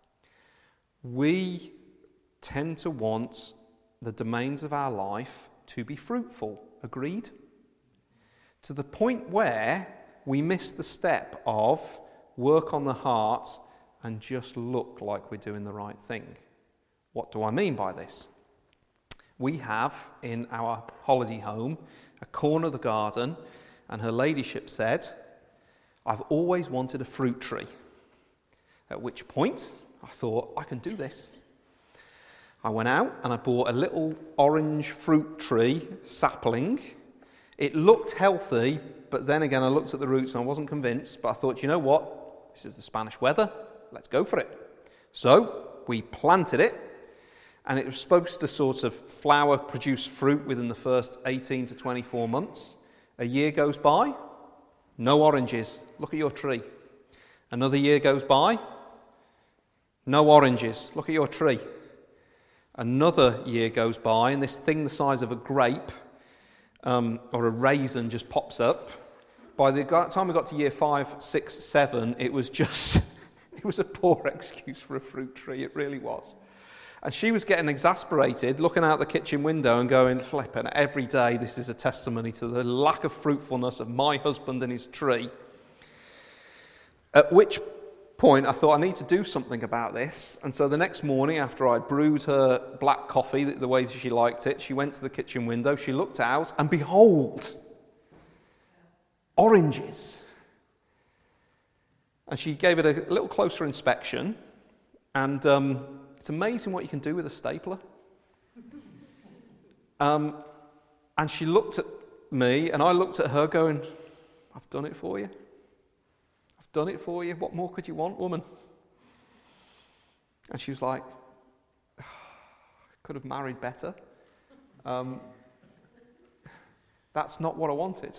We tend to want the domains of our life to be fruitful. Agreed? To the point where we miss the step of work on the heart and just look like we're doing the right thing. What do I mean by this? We have in our holiday home a corner of the garden, and her ladyship said, I've always wanted a fruit tree. At which point I thought, I can do this. I went out and I bought a little orange fruit tree sapling. It looked healthy, but then again I looked at the roots and I wasn't convinced, but I thought, you know what? This is the Spanish weather. Let's go for it. So we planted it, and it was supposed to sort of flower, produce fruit within the first 18 to 24 months. A year goes by, no oranges. Look at your tree. Another year goes by, no oranges. Look at your tree. Another year goes by, and this thing the size of a grape or a raisin just pops up. By the time we got to year 5, 6, 7, it was just, it was a poor excuse for a fruit tree. It really was. And she was getting exasperated, looking out the kitchen window and going, flipping, every day this is a testimony to the lack of fruitfulness of my husband and his tree. At which point I thought, I need to do something about this. And so the next morning, after I'd brewed her black coffee the way she liked it, she went to the kitchen window, she looked out, and behold, oranges. And she gave it a little closer inspection, and it's amazing what you can do with a stapler. And she looked at me, and I looked at her going, I've done it for you. I've done it for you. What more could you want, woman? And she was like, I could have married better. That's not what I wanted.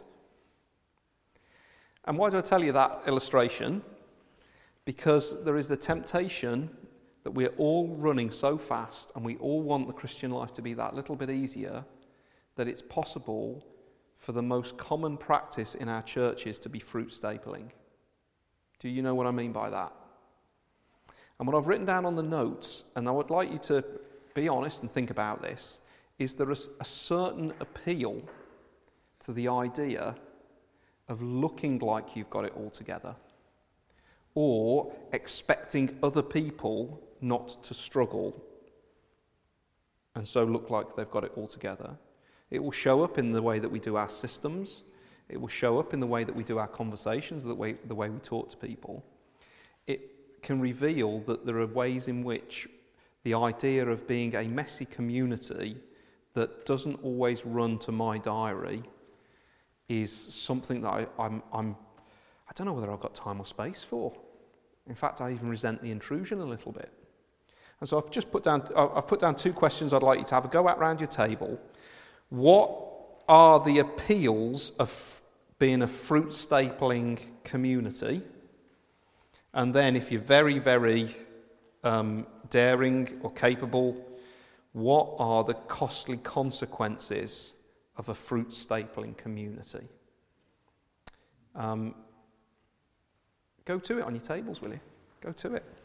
And why do I tell you that illustration? Because there is the temptation that we're all running so fast and we all want the Christian life to be that little bit easier, that it's possible for the most common practice in our churches to be fruit stapling. Do you know what I mean by that? And what I've written down on the notes, and I would like you to be honest and think about this, is there is a certain appeal to the idea of looking like you've got it all together, or expecting other people not to struggle and so look like they've got it all together. It will show up in the way that we do our systems. It will show up in the way that we do our conversations, the way we talk to people. It can reveal that there are ways in which the idea of being a messy community that doesn't always run to my diary is something that I don't know whether I've got time or space for. In fact, I even resent the intrusion a little bit. And so I've put down 2 questions I'd like you to have a go at around your table. What are the appeals of being a fruit stapling community? And then if you're very, very daring or capable, what are the costly consequences of a fruit stapling community? Go to it on your tables, will you? Go to it.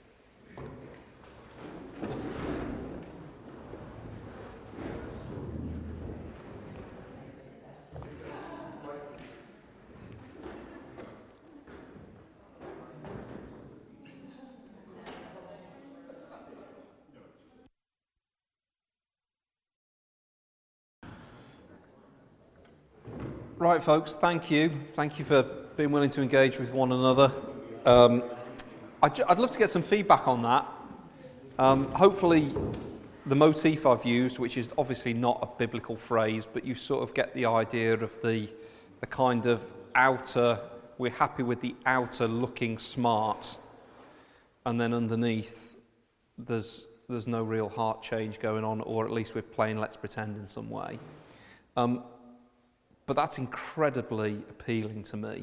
Right, folks, thank you. Thank you for being willing to engage with one another. I'd love to get some feedback on that. Hopefully, the motif I've used, which is obviously not a biblical phrase, but you sort of get the idea of the kind of outer, we're happy with the outer looking smart, and then underneath, there's no real heart change going on, or at least we're playing let's pretend in some way. But that's incredibly appealing to me,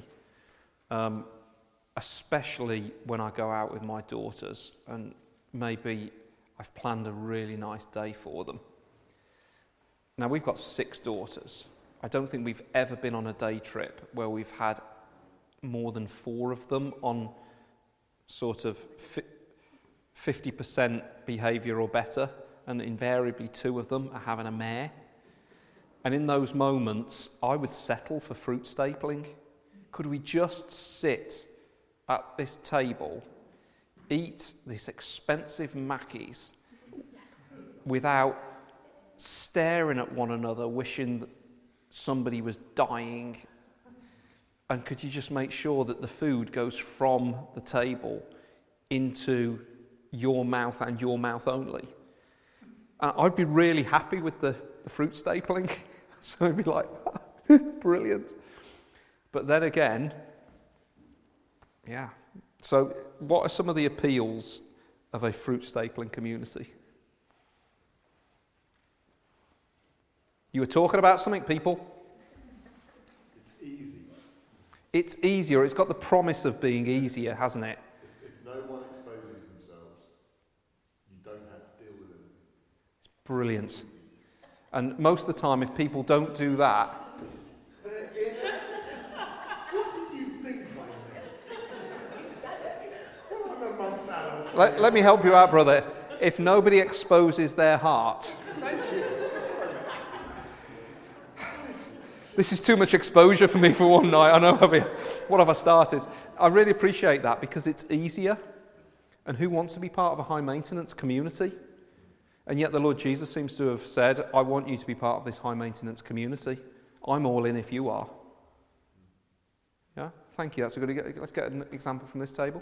especially when I go out with my daughters and maybe I've planned a really nice day for them. Now, we've got 6 daughters. I don't think we've ever been on a day trip where we've had more than 4 of them on sort of 50% behaviour or better, and invariably 2 of them are having a mare. And in those moments, I would settle for fruit stapling. Could we just sit at this table, eat these expensive Mackies without staring at one another, wishing that somebody was dying? And could you just make sure that the food goes from the table into your mouth and your mouth only? I'd be really happy with the fruit stapling. So I'd be like, brilliant. But then again, yeah. So what are some of the appeals of a fruit stapling community? You were talking about something, people? It's easy. It's easier. It's got the promise of being easier, hasn't it? If no one exposes themselves, you don't have to deal with anything. It's brilliant. And most of the time, if people don't do that... Say it again. What did you think, my man? Let me help you out, brother. If nobody exposes their heart... Thank you. This is too much exposure for me for one night. I know. What have I started? I really appreciate that because it's easier. And who wants to be part of a high-maintenance community? And yet the Lord Jesus seems to have said, I want you to be part of this high-maintenance community. I'm all in if you are. Yeah? Thank you. That's a good... Let's get an example from this table.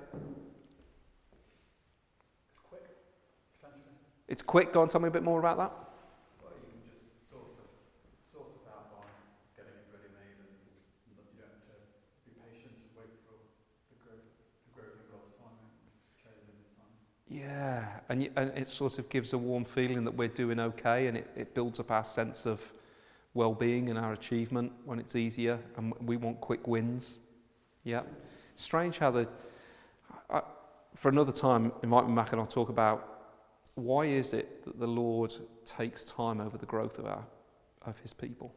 It's quick, potentially. It's quick. Go on, tell me a bit more about that. Well, you can just sort stuff out by getting it ready-made, and you don't have to be patient and wait for the growth in God's time and change in His time. Yeah, and it sort of gives a warm feeling that we're doing okay, and it builds up our sense of well-being and our achievement when it's easier, and we want quick wins. Yeah. Strange how for another time, invite me back and I'll talk about why is it that the Lord takes time over the growth of His people.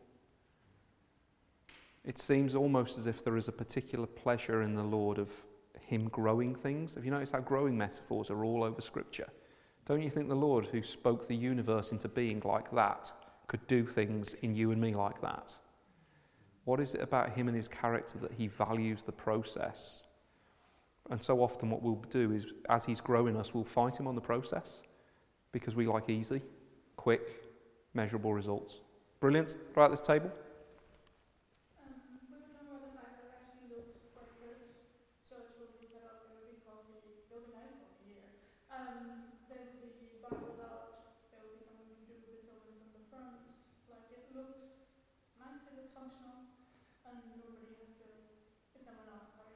It seems almost as if there is a particular pleasure in the Lord of Him growing things. Have you noticed how growing metaphors are all over Scripture? Don't you think the Lord who spoke the universe into being like that could do things in you and me like that? What is it about Him and His character that He values the process? And so often what we'll do is, as He's growing us, we'll fight Him on the process because we like easy, quick, measurable results. Brilliant. Right at this table.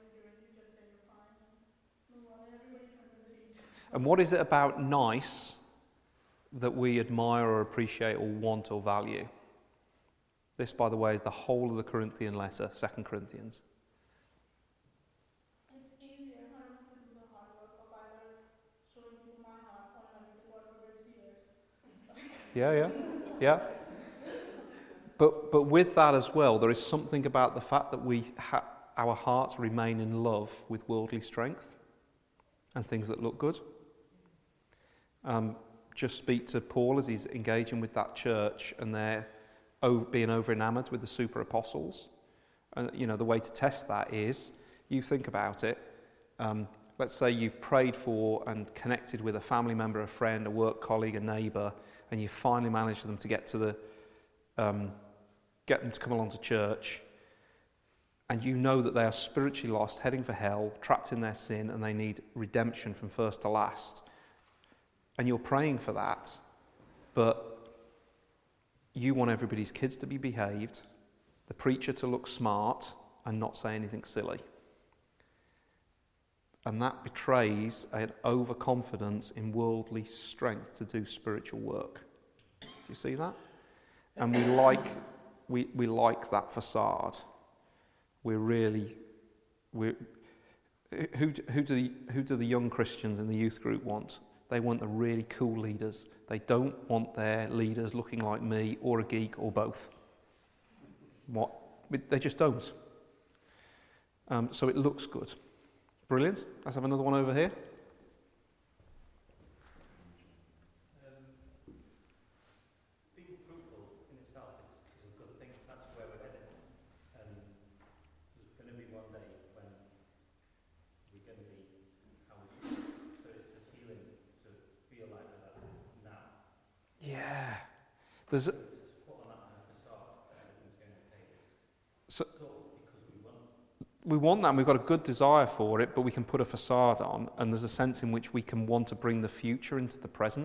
And what is it about nice that we admire or appreciate or want or value. This, by the way, is the whole of the Corinthian letter, 2 Corinthians. It's easier for me to do the hard work of either showing you my heart or having the God for seers. Yeah. But with that as well, there is something about the fact that our hearts remain in love with worldly strength and things that look good. Just speak to Paul as he's engaging with that church, and they're being over enamored with the super apostles. And the way to test that is, you think about it. Let's say you've prayed for and connected with a family member, a friend, a work colleague, a neighbour, and you finally managed them to get them to come along to church, and you know that they are spiritually lost, heading for hell, trapped in their sin, and they need redemption from first to last. And you're praying for that, but you want everybody's kids to be behaved, the preacher to look smart and not say anything silly. And that betrays an overconfidence in worldly strength to do spiritual work. Do you see that? And we like that facade. Who do the young Christians in the youth group want? They want the really cool leaders. They don't want their leaders looking like me or a geek or both. They just don't. So it looks good. Brilliant. Let's have another one over here. Being fruitful in itself is a good thing. That's where we're headed. And there's going to be one day when we're going to be how we should. So it's appealing to feel like that now. Yeah. Put on that kind of facade that everything's going to take us. So Because we want that, and we've got a good desire for it, but we can put a facade on, and there's a sense in which we can want to bring the future into the present.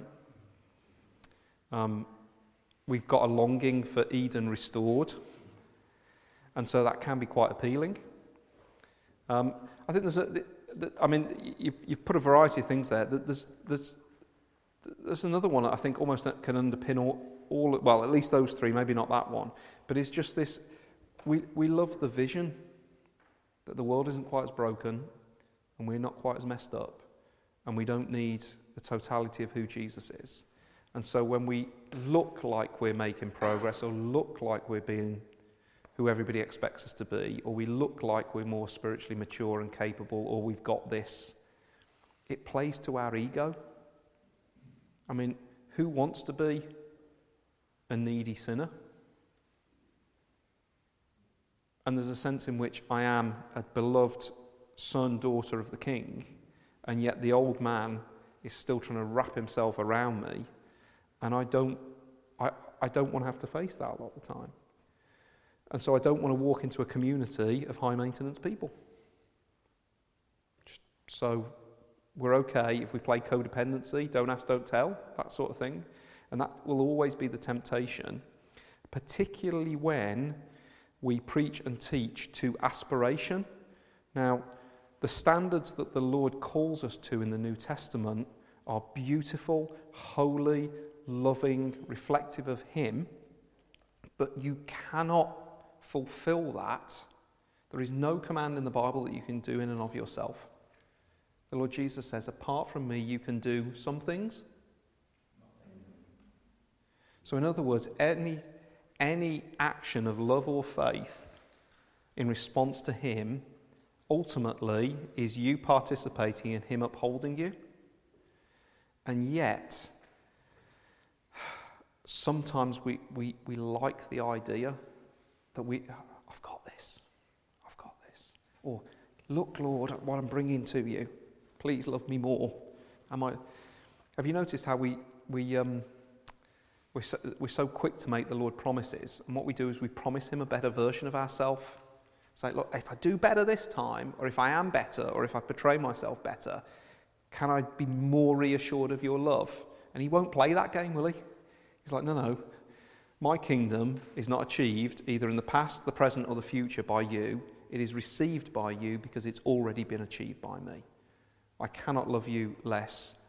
We've got a longing for Eden restored, and so that can be quite appealing. I think you've put a variety of things there. There's another one that I think almost can underpin all, well, at least those three, maybe not that one, but it's just this, we love the vision that the world isn't quite as broken and we're not quite as messed up, and we don't need the totality of who Jesus is. And so when we look like we're making progress, or look like we're being who everybody expects us to be, or we look like we're more spiritually mature and capable, or we've got this, it plays to our ego. I mean, who wants to be a needy sinner? And there's a sense in which I am a beloved son, daughter of the King, and yet the old man is still trying to wrap himself around me, and I don't want to have to face that a lot of the time. And so I don't want to walk into a community of high maintenance people. So we're okay if we play codependency, don't ask, don't tell, that sort of thing. And that will always be the temptation, particularly when we preach and teach to aspiration. Now, the standards that the Lord calls us to in the New Testament are beautiful, holy, loving, reflective of Him, but you cannot fulfill that. There is no command in the Bible that you can do in and of yourself. The Lord Jesus says, apart from me, you can do some things. So in other words, any action of love or faith in response to Him ultimately is you participating in Him upholding you. And yet, sometimes we like the idea that I've got this. Or, look, Lord, at what I'm bringing to you. Please love me more. Have you noticed how we're so quick to make the Lord promises, and what we do is we promise Him a better version of ourselves. It's like, look, if I do better this time, or if I am better, or if I portray myself better, can I be more reassured of your love? And He won't play that game, will He? He's like, no. My kingdom is not achieved either in the past, the present, or the future by you. It is received by you because it's already been achieved by me. I cannot love you less,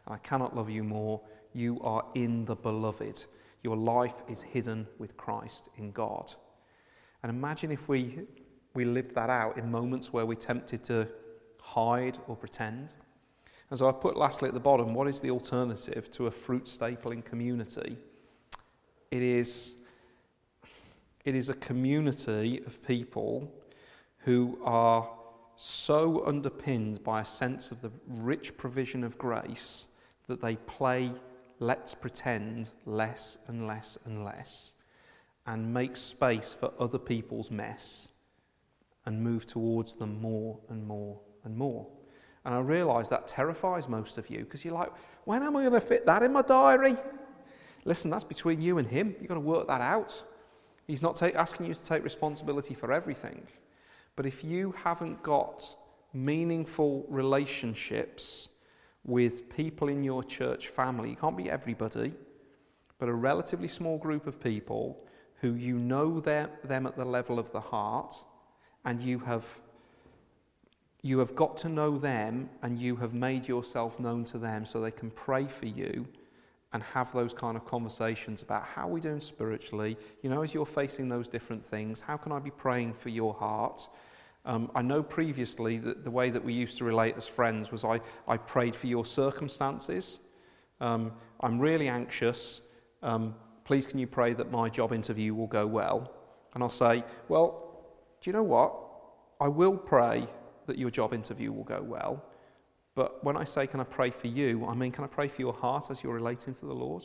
and I cannot love you more. You are in the beloved. Your life is hidden with Christ in God. And imagine if we lived that out in moments where we're tempted to hide or pretend. And so I've put lastly at the bottom, what is the alternative to a fruit stapling community? It is a community of people who are so underpinned by a sense of the rich provision of grace that they play let's pretend less and less and less, and make space for other people's mess and move towards them more and more and more. And I realise that terrifies most of you, because you're like, when am I going to fit that in my diary? Listen, that's between you and him. You've got to work that out. He's not asking you to take responsibility for everything. But if you haven't got meaningful relationships with people in your church family, you can't be everybody, but a relatively small group of people who you know them at the level of the heart, and you have got to know them, and you have made yourself known to them so they can pray for you and have those kind of conversations about how we're doing spiritually. You know, as you're facing those different things, how can I be praying for your heart? I know previously that the way that we used to relate as friends was I prayed for your circumstances. I'm really anxious. Please can you pray that my job interview will go well? And I'll say, well, do you know what? I will pray that your job interview will go well. But when I say, can I pray for you, I mean, can I pray for your heart as you're relating to the Lord?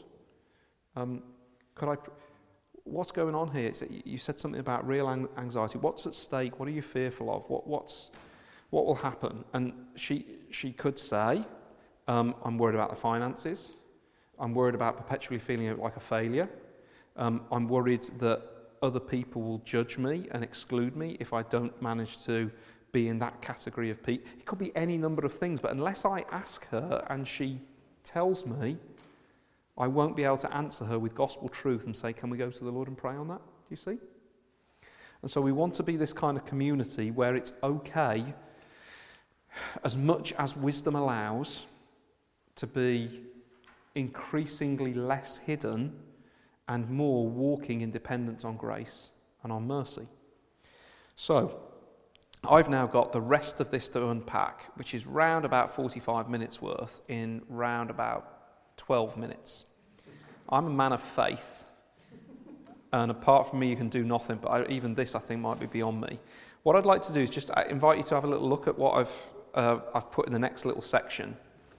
What's going on here? You said something about real anxiety. What's at stake? What are you fearful of? What will happen? And she could say, I'm worried about the finances. I'm worried about perpetually feeling like a failure. I'm worried that other people will judge me and exclude me if I don't manage to be in that category of people. It could be any number of things, but unless I ask her and she tells me, I won't be able to answer her with gospel truth and say, can we go to the Lord and pray on that? Do you see? And so we want to be this kind of community where it's okay, as much as wisdom allows, to be increasingly less hidden and more walking in dependence on grace and on mercy. So, I've now got the rest of this to unpack, which is round about 45 minutes worth in round about 12 minutes. I'm a man of faith, and apart from me you can do nothing, but even this I think might be beyond me. What I'd like to do is just invite you to have a little look at what I've put in the next little section,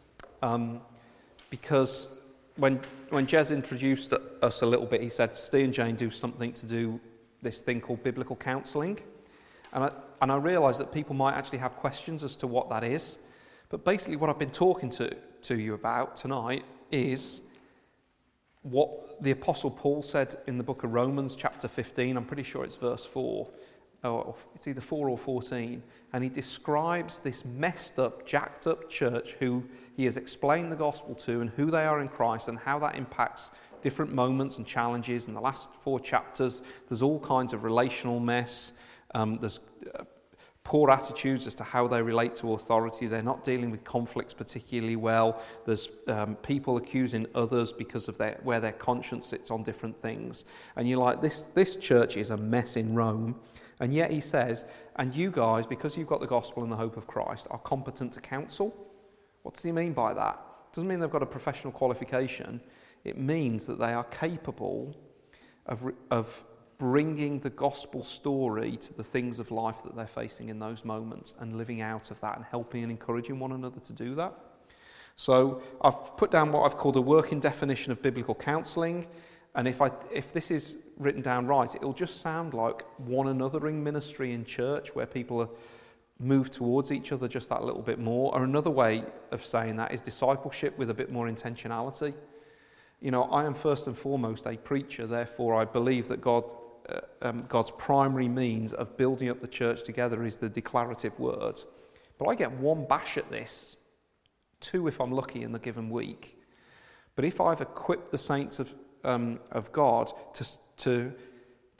because when Jez introduced us a little bit, he said Steve and Jane do something to do this thing called biblical counselling, and I realised that people might actually have questions as to what that is. But basically what I've been talking to you about tonight is what the Apostle Paul said in the book of Romans chapter 15. I'm pretty sure it's verse 4. Or it's either 4 or 14. And he describes this messed up, jacked up church who he has explained the gospel to and who they are in Christ and how that impacts different moments and challenges. In the last 4 chapters, there's all kinds of relational mess. There's poor attitudes as to how they relate to authority. They're not dealing with conflicts particularly well. There's people accusing others because of where their conscience sits on different things. And you're like, this church is a mess in Rome. And yet he says, and you guys, because you've got the gospel and the hope of Christ, are competent to counsel. What does he mean by that? It doesn't mean they've got a professional qualification. It means that they are capable of bringing the gospel story to the things of life that they're facing in those moments and living out of that and helping and encouraging one another to do that. So I've put down what I've called a working definition of biblical counselling, and if this is written down right, it'll just sound like one anothering ministry in church where people move towards each other just that little bit more. Or another way of saying that is discipleship with a bit more intentionality. You know, I am first and foremost a preacher, therefore I believe that God's primary means of building up the church together is the declarative word. But I get 1 bash at this, 2 if I'm lucky in the given week. But if I've equipped the saints of God to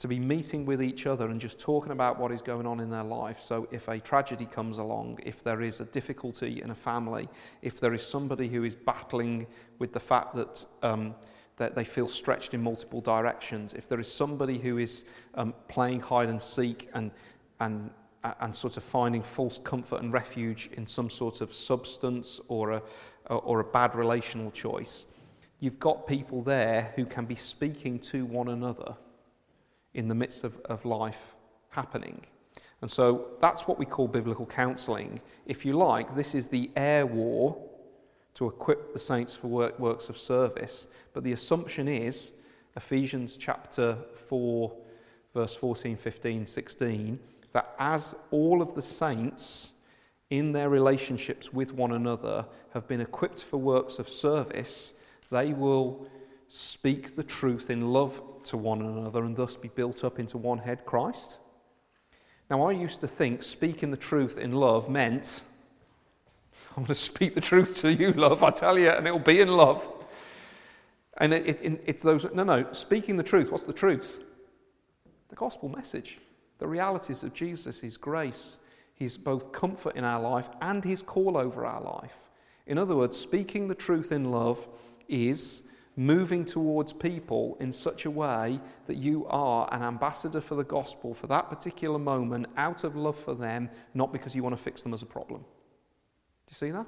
to be meeting with each other and just talking about what is going on in their life. So if a tragedy comes along, if there is a difficulty in a family, if there is somebody who is battling with the fact that that they feel stretched in multiple directions, if there is somebody who is playing hide and seek and sort of finding false comfort and refuge in some sort of substance or a bad relational choice, you've got people there who can be speaking to one another in the midst of life happening. And so that's what we call biblical counselling. If you like, this is the air war to equip the saints for works of service. But the assumption is, Ephesians chapter 4, verse 14, 15, 16, that as all of the saints in their relationships with one another have been equipped for works of service, they will speak the truth in love to one another and thus be built up into one head, Christ. Now, I used to think speaking the truth in love meant, I'm going to speak the truth to you, love, I tell you, and it'll be in love. And it's those, no, speaking the truth, what's the truth? The gospel message, the realities of Jesus, his grace, his both comfort in our life and his call over our life. In other words, speaking the truth in love is moving towards people in such a way that you are an ambassador for the gospel for that particular moment, out of love for them, not because you want to fix them as a problem. Do you see that?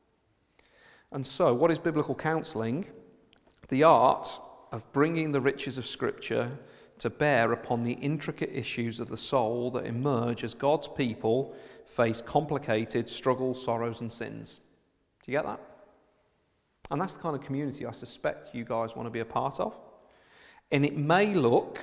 And so, what is biblical counselling? The art of bringing the riches of Scripture to bear upon the intricate issues of the soul that emerge as God's people face complicated struggles, sorrows, and sins. Do you get that? And that's the kind of community I suspect you guys want to be a part of. And it may look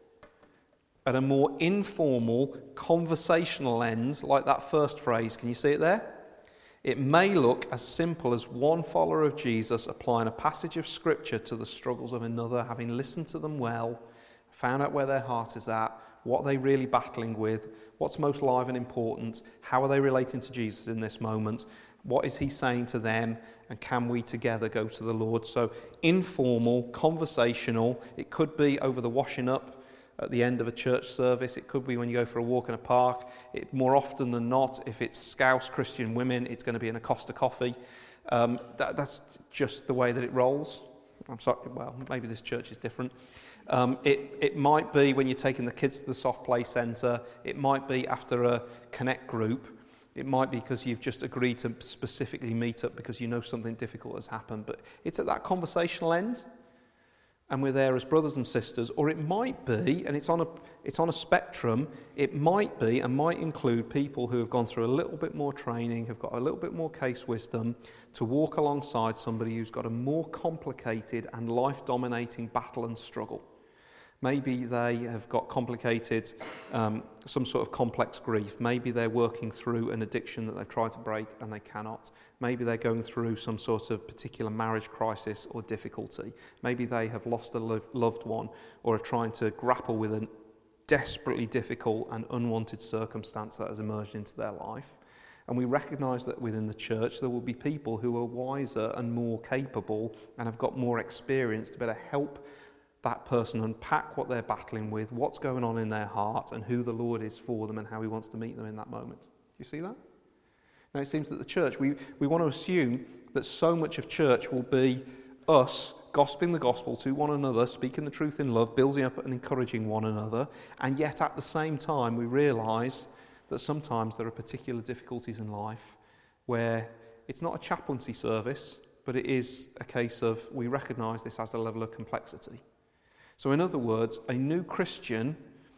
at a more informal, conversational lens, like that first phrase. Can you see it there? It may look as simple as one follower of Jesus applying a passage of Scripture to the struggles of another, having listened to them well, found out where their heart is at, what are they really battling with, what's most live and important, how are they relating to Jesus in this moment, what is he saying to them, and can we together go to the Lord? So informal, conversational. It could be over the washing up at the end of a church service. It could be when you go for a walk in a park. More often than not, if it's Scouse Christian women, it's going to be in a Costa coffee. That's just the way that it rolls. I'm sorry, well, maybe this church is different. It might be when you're taking the kids to the soft play centre. It might be after a connect group. It might be because you've just agreed to specifically meet up because you know something difficult has happened. But it's at that conversational end, and we're there as brothers and sisters. Or it might be, and it's on a spectrum, it might be and might include people who have gone through a little bit more training, have got a little bit more case wisdom, to walk alongside somebody who's got a more complicated and life-dominating battle and struggle. Maybe they have got complicated, some sort of complex grief. Maybe they're working through an addiction that they've tried to break and they cannot. Maybe they're going through some sort of particular marriage crisis or difficulty. Maybe they have lost a loved one or are trying to grapple with a desperately difficult and unwanted circumstance that has emerged into their life. And we recognise that within the church there will be people who are wiser and more capable and have got more experience to better help that person unpack what they're battling with, what's going on in their heart, and who the Lord is for them and how he wants to meet them in that moment. Do you see that? Now it seems that the church, we want to assume that so much of church will be us gospeling the gospel to one another, speaking the truth in love, building up and encouraging one another, and yet at the same time we realise that sometimes there are particular difficulties in life where it's not a chaplaincy service, but it is a case of we recognise this as a level of complexity. So in other words, a new Christian,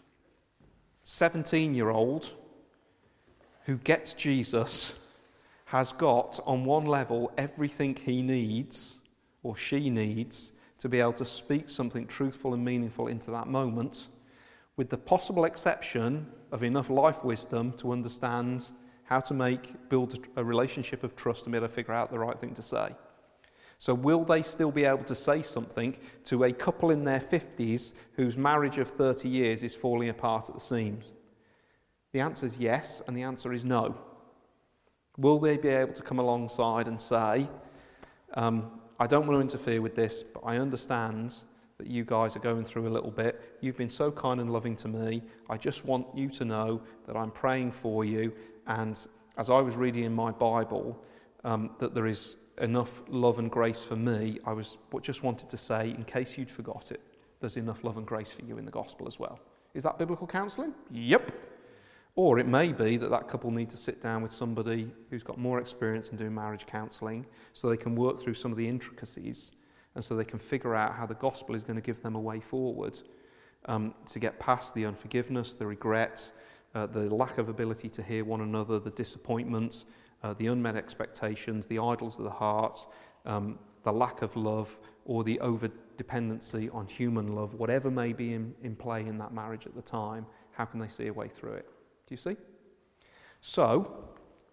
17-year-old, who gets Jesus, has got, on one level, everything he needs, or she needs, to be able to speak something truthful and meaningful into that moment, with the possible exception of enough life wisdom to understand how to build a relationship of trust and be able to figure out the right thing to say. So will they still be able to say something to a couple in their 50s whose marriage of 30 years is falling apart at the seams? The answer is yes, and the answer is no. Will they be able to come alongside and say, I don't want to interfere with this, but I understand that you guys are going through a little bit. You've been so kind and loving to me. I just want you to know that I'm praying for you. And as I was reading in my Bible, that there is enough love and grace for me, I just wanted to say, in case you'd forgot it, there's enough love and grace for you in the gospel as well. Is that biblical counselling? Yep. Or it may be that couple need to sit down with somebody who's got more experience in doing marriage counselling so they can work through some of the intricacies and so they can figure out how the gospel is going to give them a way forward to get past the unforgiveness, the regret, the lack of ability to hear one another, the disappointments, the unmet expectations, the idols of the heart, the lack of love, or the over-dependency on human love, whatever may be in play in that marriage at the time. How can they see a way through it? Do you see? So,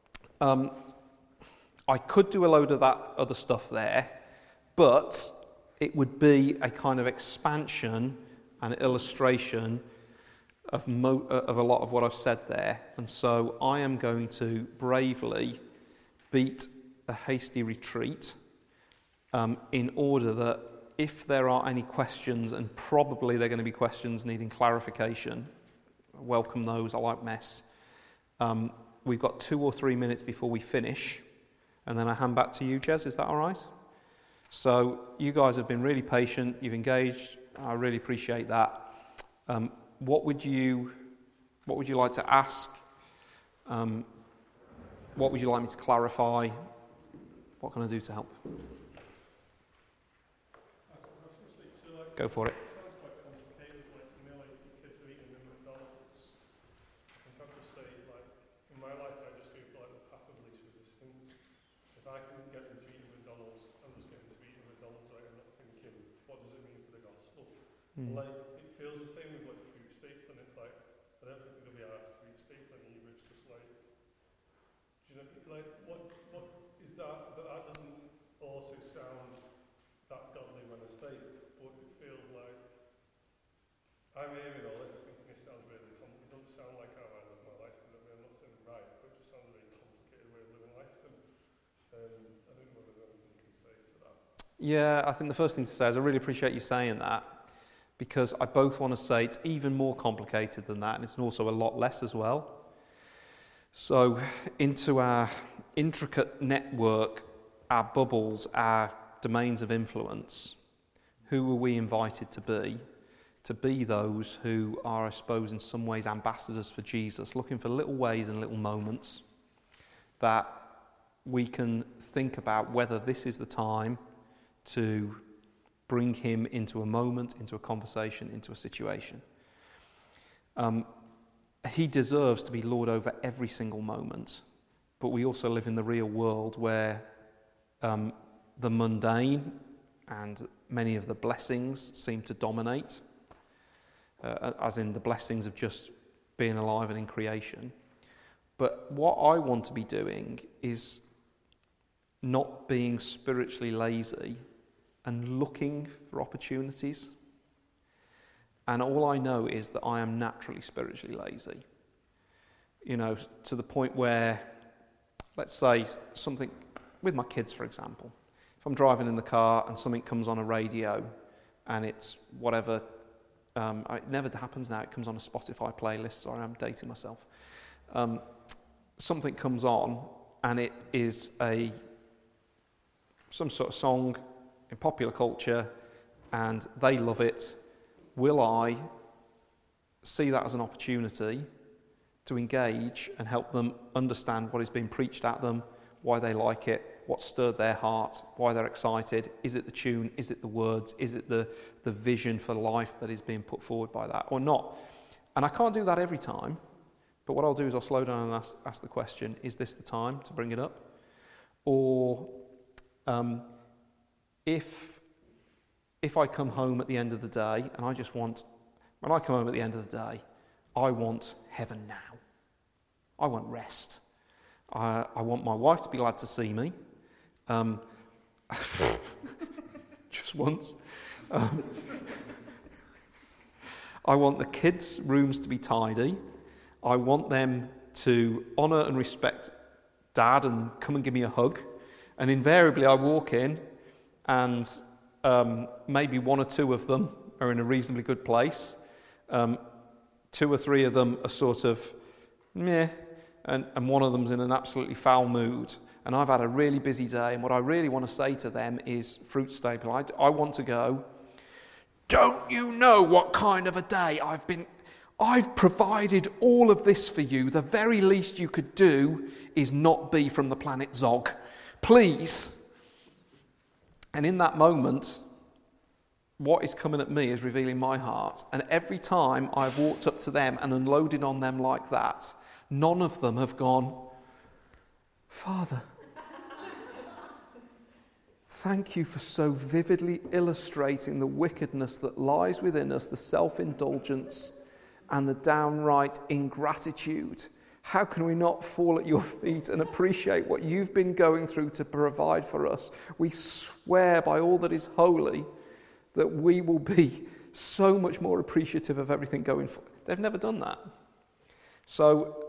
I could do a load of that other stuff there, but it would be a kind of expansion and illustration of a lot of what I've said there. And so I am going to bravely beat a hasty retreat in order that if there are any questions, and probably there are going to be questions needing clarification, welcome those, I like mess. We've got 2 or 3 minutes before we finish, and then I hand back to you, Jez, is that all right? So you guys have been really patient, you've engaged, I really appreciate that. What would you like to ask? What would you like me to clarify? What can I do to help? Go for it. It sounds quite complicated, like your kids are eating in McDonald's. I can't just say, in my life I just go for the path of least resistance. If I can get them to eat in McDonald's, I'm just getting them to eat in McDonald's, I'm not thinking, what does it mean for the gospel? It feels the same with fruit stapling. It's I don't think there'll be asked fruit stapling either. It's just do you know, what is that? But that doesn't also sound that godly when I say it. But it feels like I'm hearing all this thinking it sounds really it doesn't sound like how I live my life. I'm not saying it's right, but it just sounds a really complicated way of living life. And I don't know whether there's anything you can say to that. Yeah, I think the first thing to say is I really appreciate you saying that, because I both want to say it's even more complicated than that, and it's also a lot less as well. So into our intricate network, our bubbles, our domains of influence, who are we invited to be? To be those who are, I suppose, in some ways ambassadors for Jesus, looking for little ways and little moments that we can think about whether this is the time to bring him into a moment, into a conversation, into a situation. He deserves to be Lord over every single moment, but we also live in the real world where the mundane and many of the blessings seem to dominate, as in the blessings of just being alive and in creation. But what I want to be doing is not being spiritually lazy and looking for opportunities. And all I know is that I am naturally spiritually lazy. You know, to the point where, let's say something with my kids, for example. If I'm driving in the car and something comes on a radio and it's whatever, it never happens now, it comes on a Spotify playlist, sorry, I'm dating myself. Something comes on and it is some sort of song in popular culture and they love it. Will I see that as an opportunity to engage and help them understand what is being preached at them, why they like it, what stirred their heart, why they're excited? Is it the tune? Is it the words? Is it the vision for life that is being put forward by that or not? And I can't do that every time, but what I'll do is I'll slow down and ask the question, is this the time to bring it up? Or if I come home at the end of the day and I just want, when I come home at the end of the day, I want heaven now. I want rest. I want my wife to be glad to see me. Just once. I want the kids' rooms to be tidy. I want them to honour and respect Dad and come and give me a hug. And invariably I walk in and maybe one or two of them are in a reasonably good place. 2 or 3 of them are sort of meh, and one of them's in an absolutely foul mood. And I've had a really busy day, and what I really want to say to them is, fruit staple, I want to go, don't you know what kind of a day I've provided all of this for you. The very least you could do is not be from the planet Zog. Please. And in that moment, what is coming at me is revealing my heart. And every time I've walked up to them and unloaded on them like that, none of them have gone, Father, thank you for so vividly illustrating the wickedness that lies within us, the self-indulgence and the downright ingratitude. How can we not fall at your feet and appreciate what you've been going through to provide for us? We swear by all that is holy that we will be so much more appreciative of everything going forward. They've never done that. So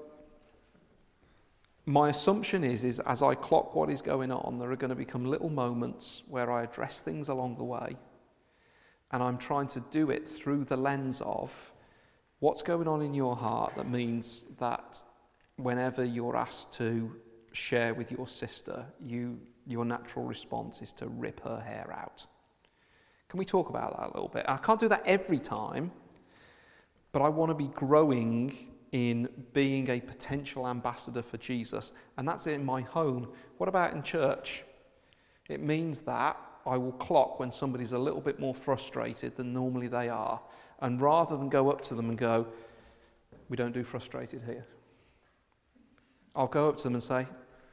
my assumption is as I clock what is going on, there are going to become little moments where I address things along the way, and I'm trying to do it through the lens of what's going on in your heart. That means that whenever you're asked to share with your sister, your natural response is to rip her hair out. Can we talk about that a little bit? I can't do that every time, but I want to be growing in being a potential ambassador for Jesus, and that's in my home. What about in church? It means that I will clock when somebody's a little bit more frustrated than normally they are, and rather than go up to them and go, we don't do frustrated here, I'll go up to them and say,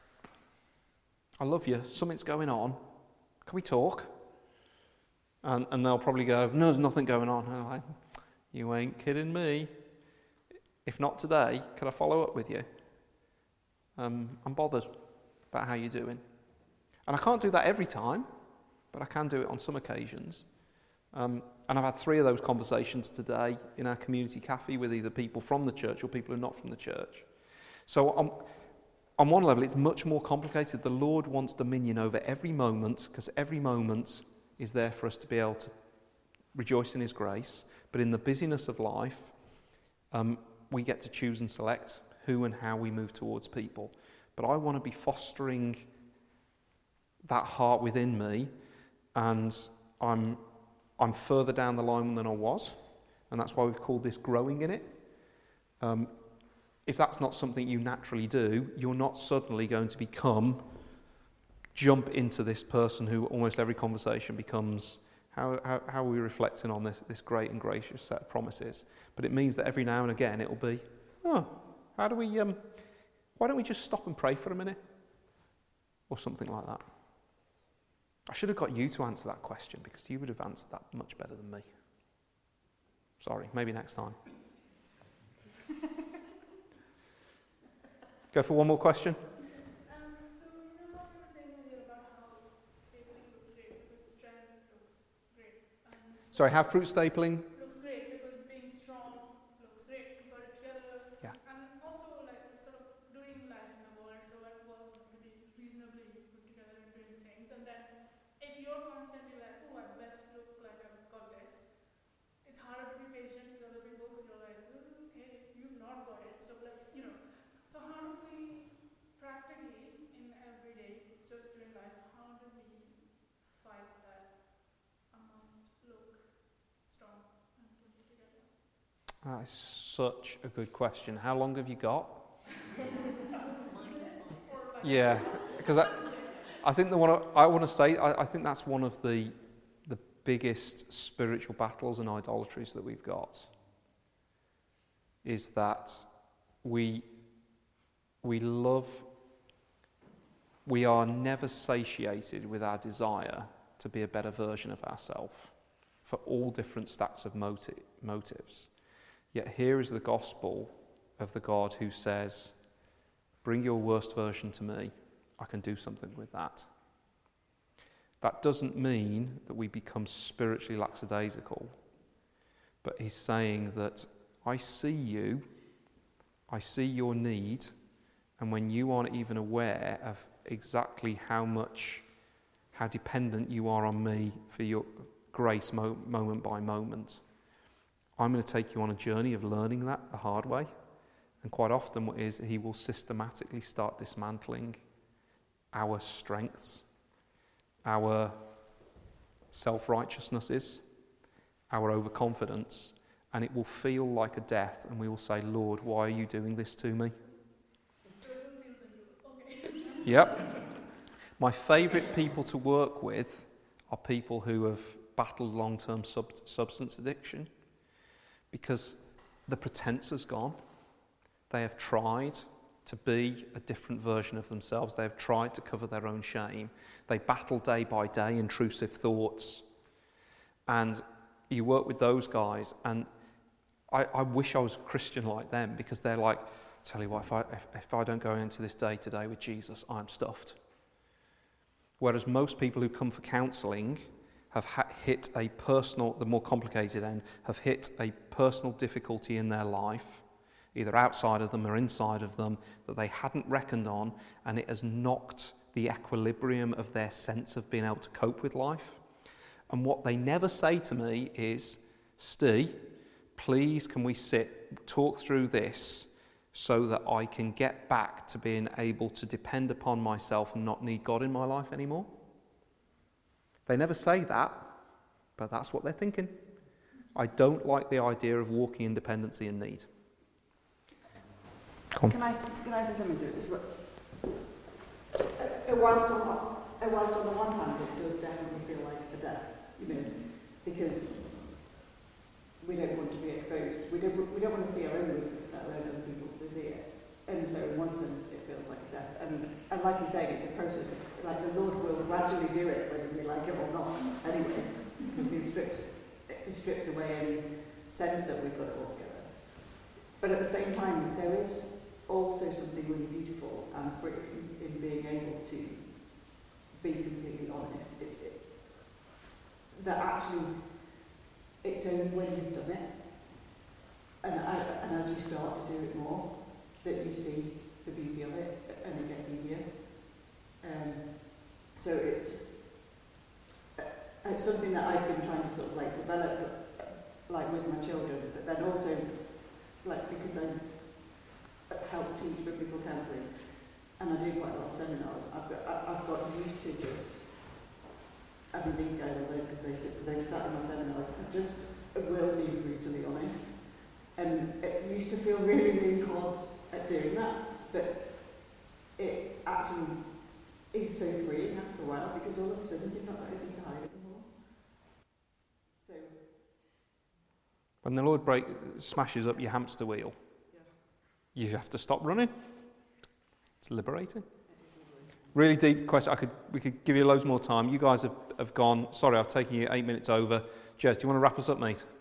I love you, something's going on, can we talk? And they'll probably go, no, there's nothing going on. And I'm like, you ain't kidding me. If not today, can I follow up with you? I'm bothered about how you're doing. And I can't do that every time, but I can do it on some occasions. And I've had 3 of those conversations today in our community cafe with either people from the church or people who are not from the church. So on one level, it's much more complicated. The Lord wants dominion over every moment, because every moment is there for us to be able to rejoice in his grace. But in the busyness of life, we get to choose and select who and how we move towards people. But I want to be fostering that heart within me, and I'm further down the line than I was, and that's why we've called this growing in it. If that's not something you naturally do, you're not suddenly going to jump into this person who almost every conversation becomes, how are we reflecting on this great and gracious set of promises? But it means that every now and again it will be, why don't we just stop and pray for a minute? Or something like that. I should have got you to answer that question, because you would have answered that much better than me. Sorry, maybe next time. Go for one more question. So you know how you were saying earlier about how stapling looks great because strength looks great. Sorry, how fruit stapling? Looks great because being strong looks great. You got it together. Yeah. And also like sort of doing life in the world, so at work to be reasonably put together and doing things. And then if you're constantly like, oh, I best look like I've got this, it's harder to be patient with other people because you're like, okay, you've not got it, so let's, So how do we practically in everyday, just doing life, how do we fight that I must look strong and put it together? That is such a good question. How long have you got? Yeah, because I think I think that's one of the biggest spiritual battles and idolatries that we've got, is that we are never satiated with our desire to be a better version of ourselves for all different stacks of motives. Yet here is the gospel of the God who says, bring your worst version to me, I can do something with that. That doesn't mean that we become spiritually lackadaisical, but he's saying that I see you, I see your need, and when you aren't even aware of exactly how dependent you are on me for your grace moment by moment. I'm going to take you on a journey of learning that the hard way. And quite often what is, he will systematically start dismantling our strengths, our self-righteousnesses, our overconfidence, and it will feel like a death, and we will say, Lord, why are you doing this to me? Yep. My favourite people to work with are people who have battled long-term substance addiction, because the pretense has gone. They have tried to be a different version of themselves. They have tried to cover their own shame. They battle day by day intrusive thoughts. And you work with those guys, and I wish I was a Christian like them, because they're like, tell you what, if I don't go into this day today with Jesus, I'm stuffed. Whereas most people who come for counselling have hit a personal, the more complicated end, have hit a personal difficulty in their life, either outside of them or inside of them, that they hadn't reckoned on, and it has knocked the equilibrium of their sense of being able to cope with life. And what they never say to me is, Steve, please can we talk through this so that I can get back to being able to depend upon myself and not need God in my life anymore? They never say that, but that's what they're thinking. I don't like the idea of walking in dependency and need. Can I say something to this? Whilst on the one hand it does definitely feel like a death, because we don't want to be exposed. We don't want to see our own weakness, let alone other people's to see it. And so in one sense it feels like a death. And like you say, it's a process. Like the Lord will gradually do it, whether we like it or not, anyway, because he strips away any sense that we've got it all together. But at the same time, there is also something really beautiful and freeing in being able to be completely honest. That actually, it's only when you've done it, and as you start to do it more, that you see the beauty of it, and it gets easier. So it's something that I've been trying to sort of like develop, like with my children, but then also, like, because I help teach biblical counselling, and I do quite a lot of seminars, I've got used to just, these guys are there because they've sat in my seminars, I just will be brutally honest. And it used to feel really, really hard at doing that, but it actually is so freeing after a while, because all of a sudden you've not got anything to hide anymore. So when the Lord smashes up your hamster wheel, you have to stop running. It's liberating. Really deep question. We could give you loads more time. You guys have gone. Sorry, I've taken you 8 minutes over. Jez, do you want to wrap us up, mate?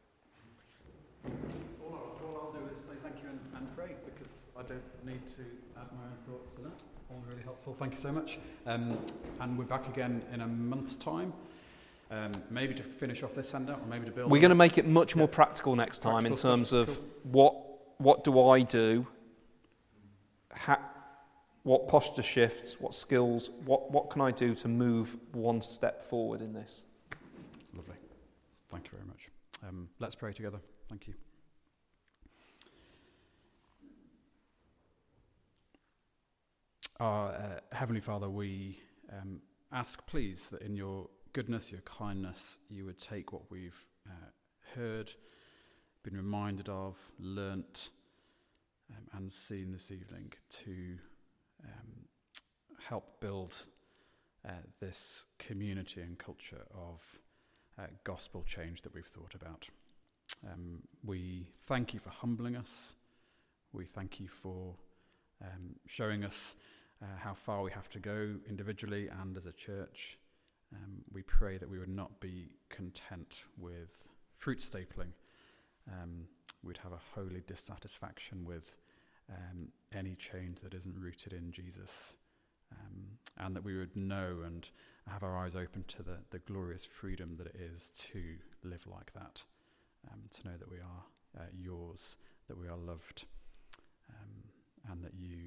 All I'll do is say thank you and pray, because I don't need to add my own thoughts to that. All really helpful. Thank you so much. And we're back again in a month's time. Maybe to finish off this handout, or maybe to build. We're going to make it much more practical next time in terms of what do I do, what posture shifts, what skills, what can I do to move one step forward in this. Lovely. Thank you very much. Let's pray together. Thank you. Our Heavenly Father, we ask, please, that in your goodness, your kindness, you would take what we've heard, been reminded of, learnt, and seen this evening to help build this community and culture of gospel change that we've thought about. We thank you for humbling us. We thank you for showing us how far we have to go individually and as a church. We pray that we would not be content with fruit stapling. We'd have a holy dissatisfaction with any change that isn't rooted in Jesus, and that we would know and have our eyes open to the glorious freedom that it is to live like that, to know that we are yours, that we are loved, and that you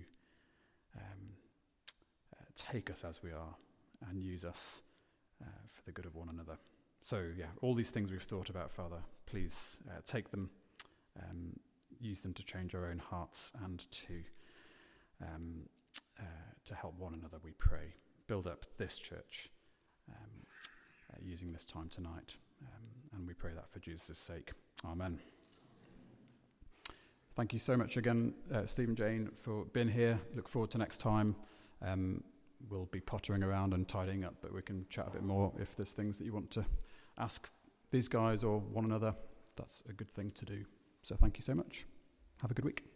take us as we are and use us for the good of one another. So, yeah, all these things we've thought about, Father, please take them, use them to change our own hearts and to help one another, we pray. Build up this church using this time tonight. And we pray that for Jesus' sake. Amen. Thank you so much again, Steve and Jane, for being here. Look forward to next time. We'll be pottering around and tidying up, but we can chat a bit more if there's things that you want to ask these guys or one another. That's a good thing to do. So thank you so much. Have a good week.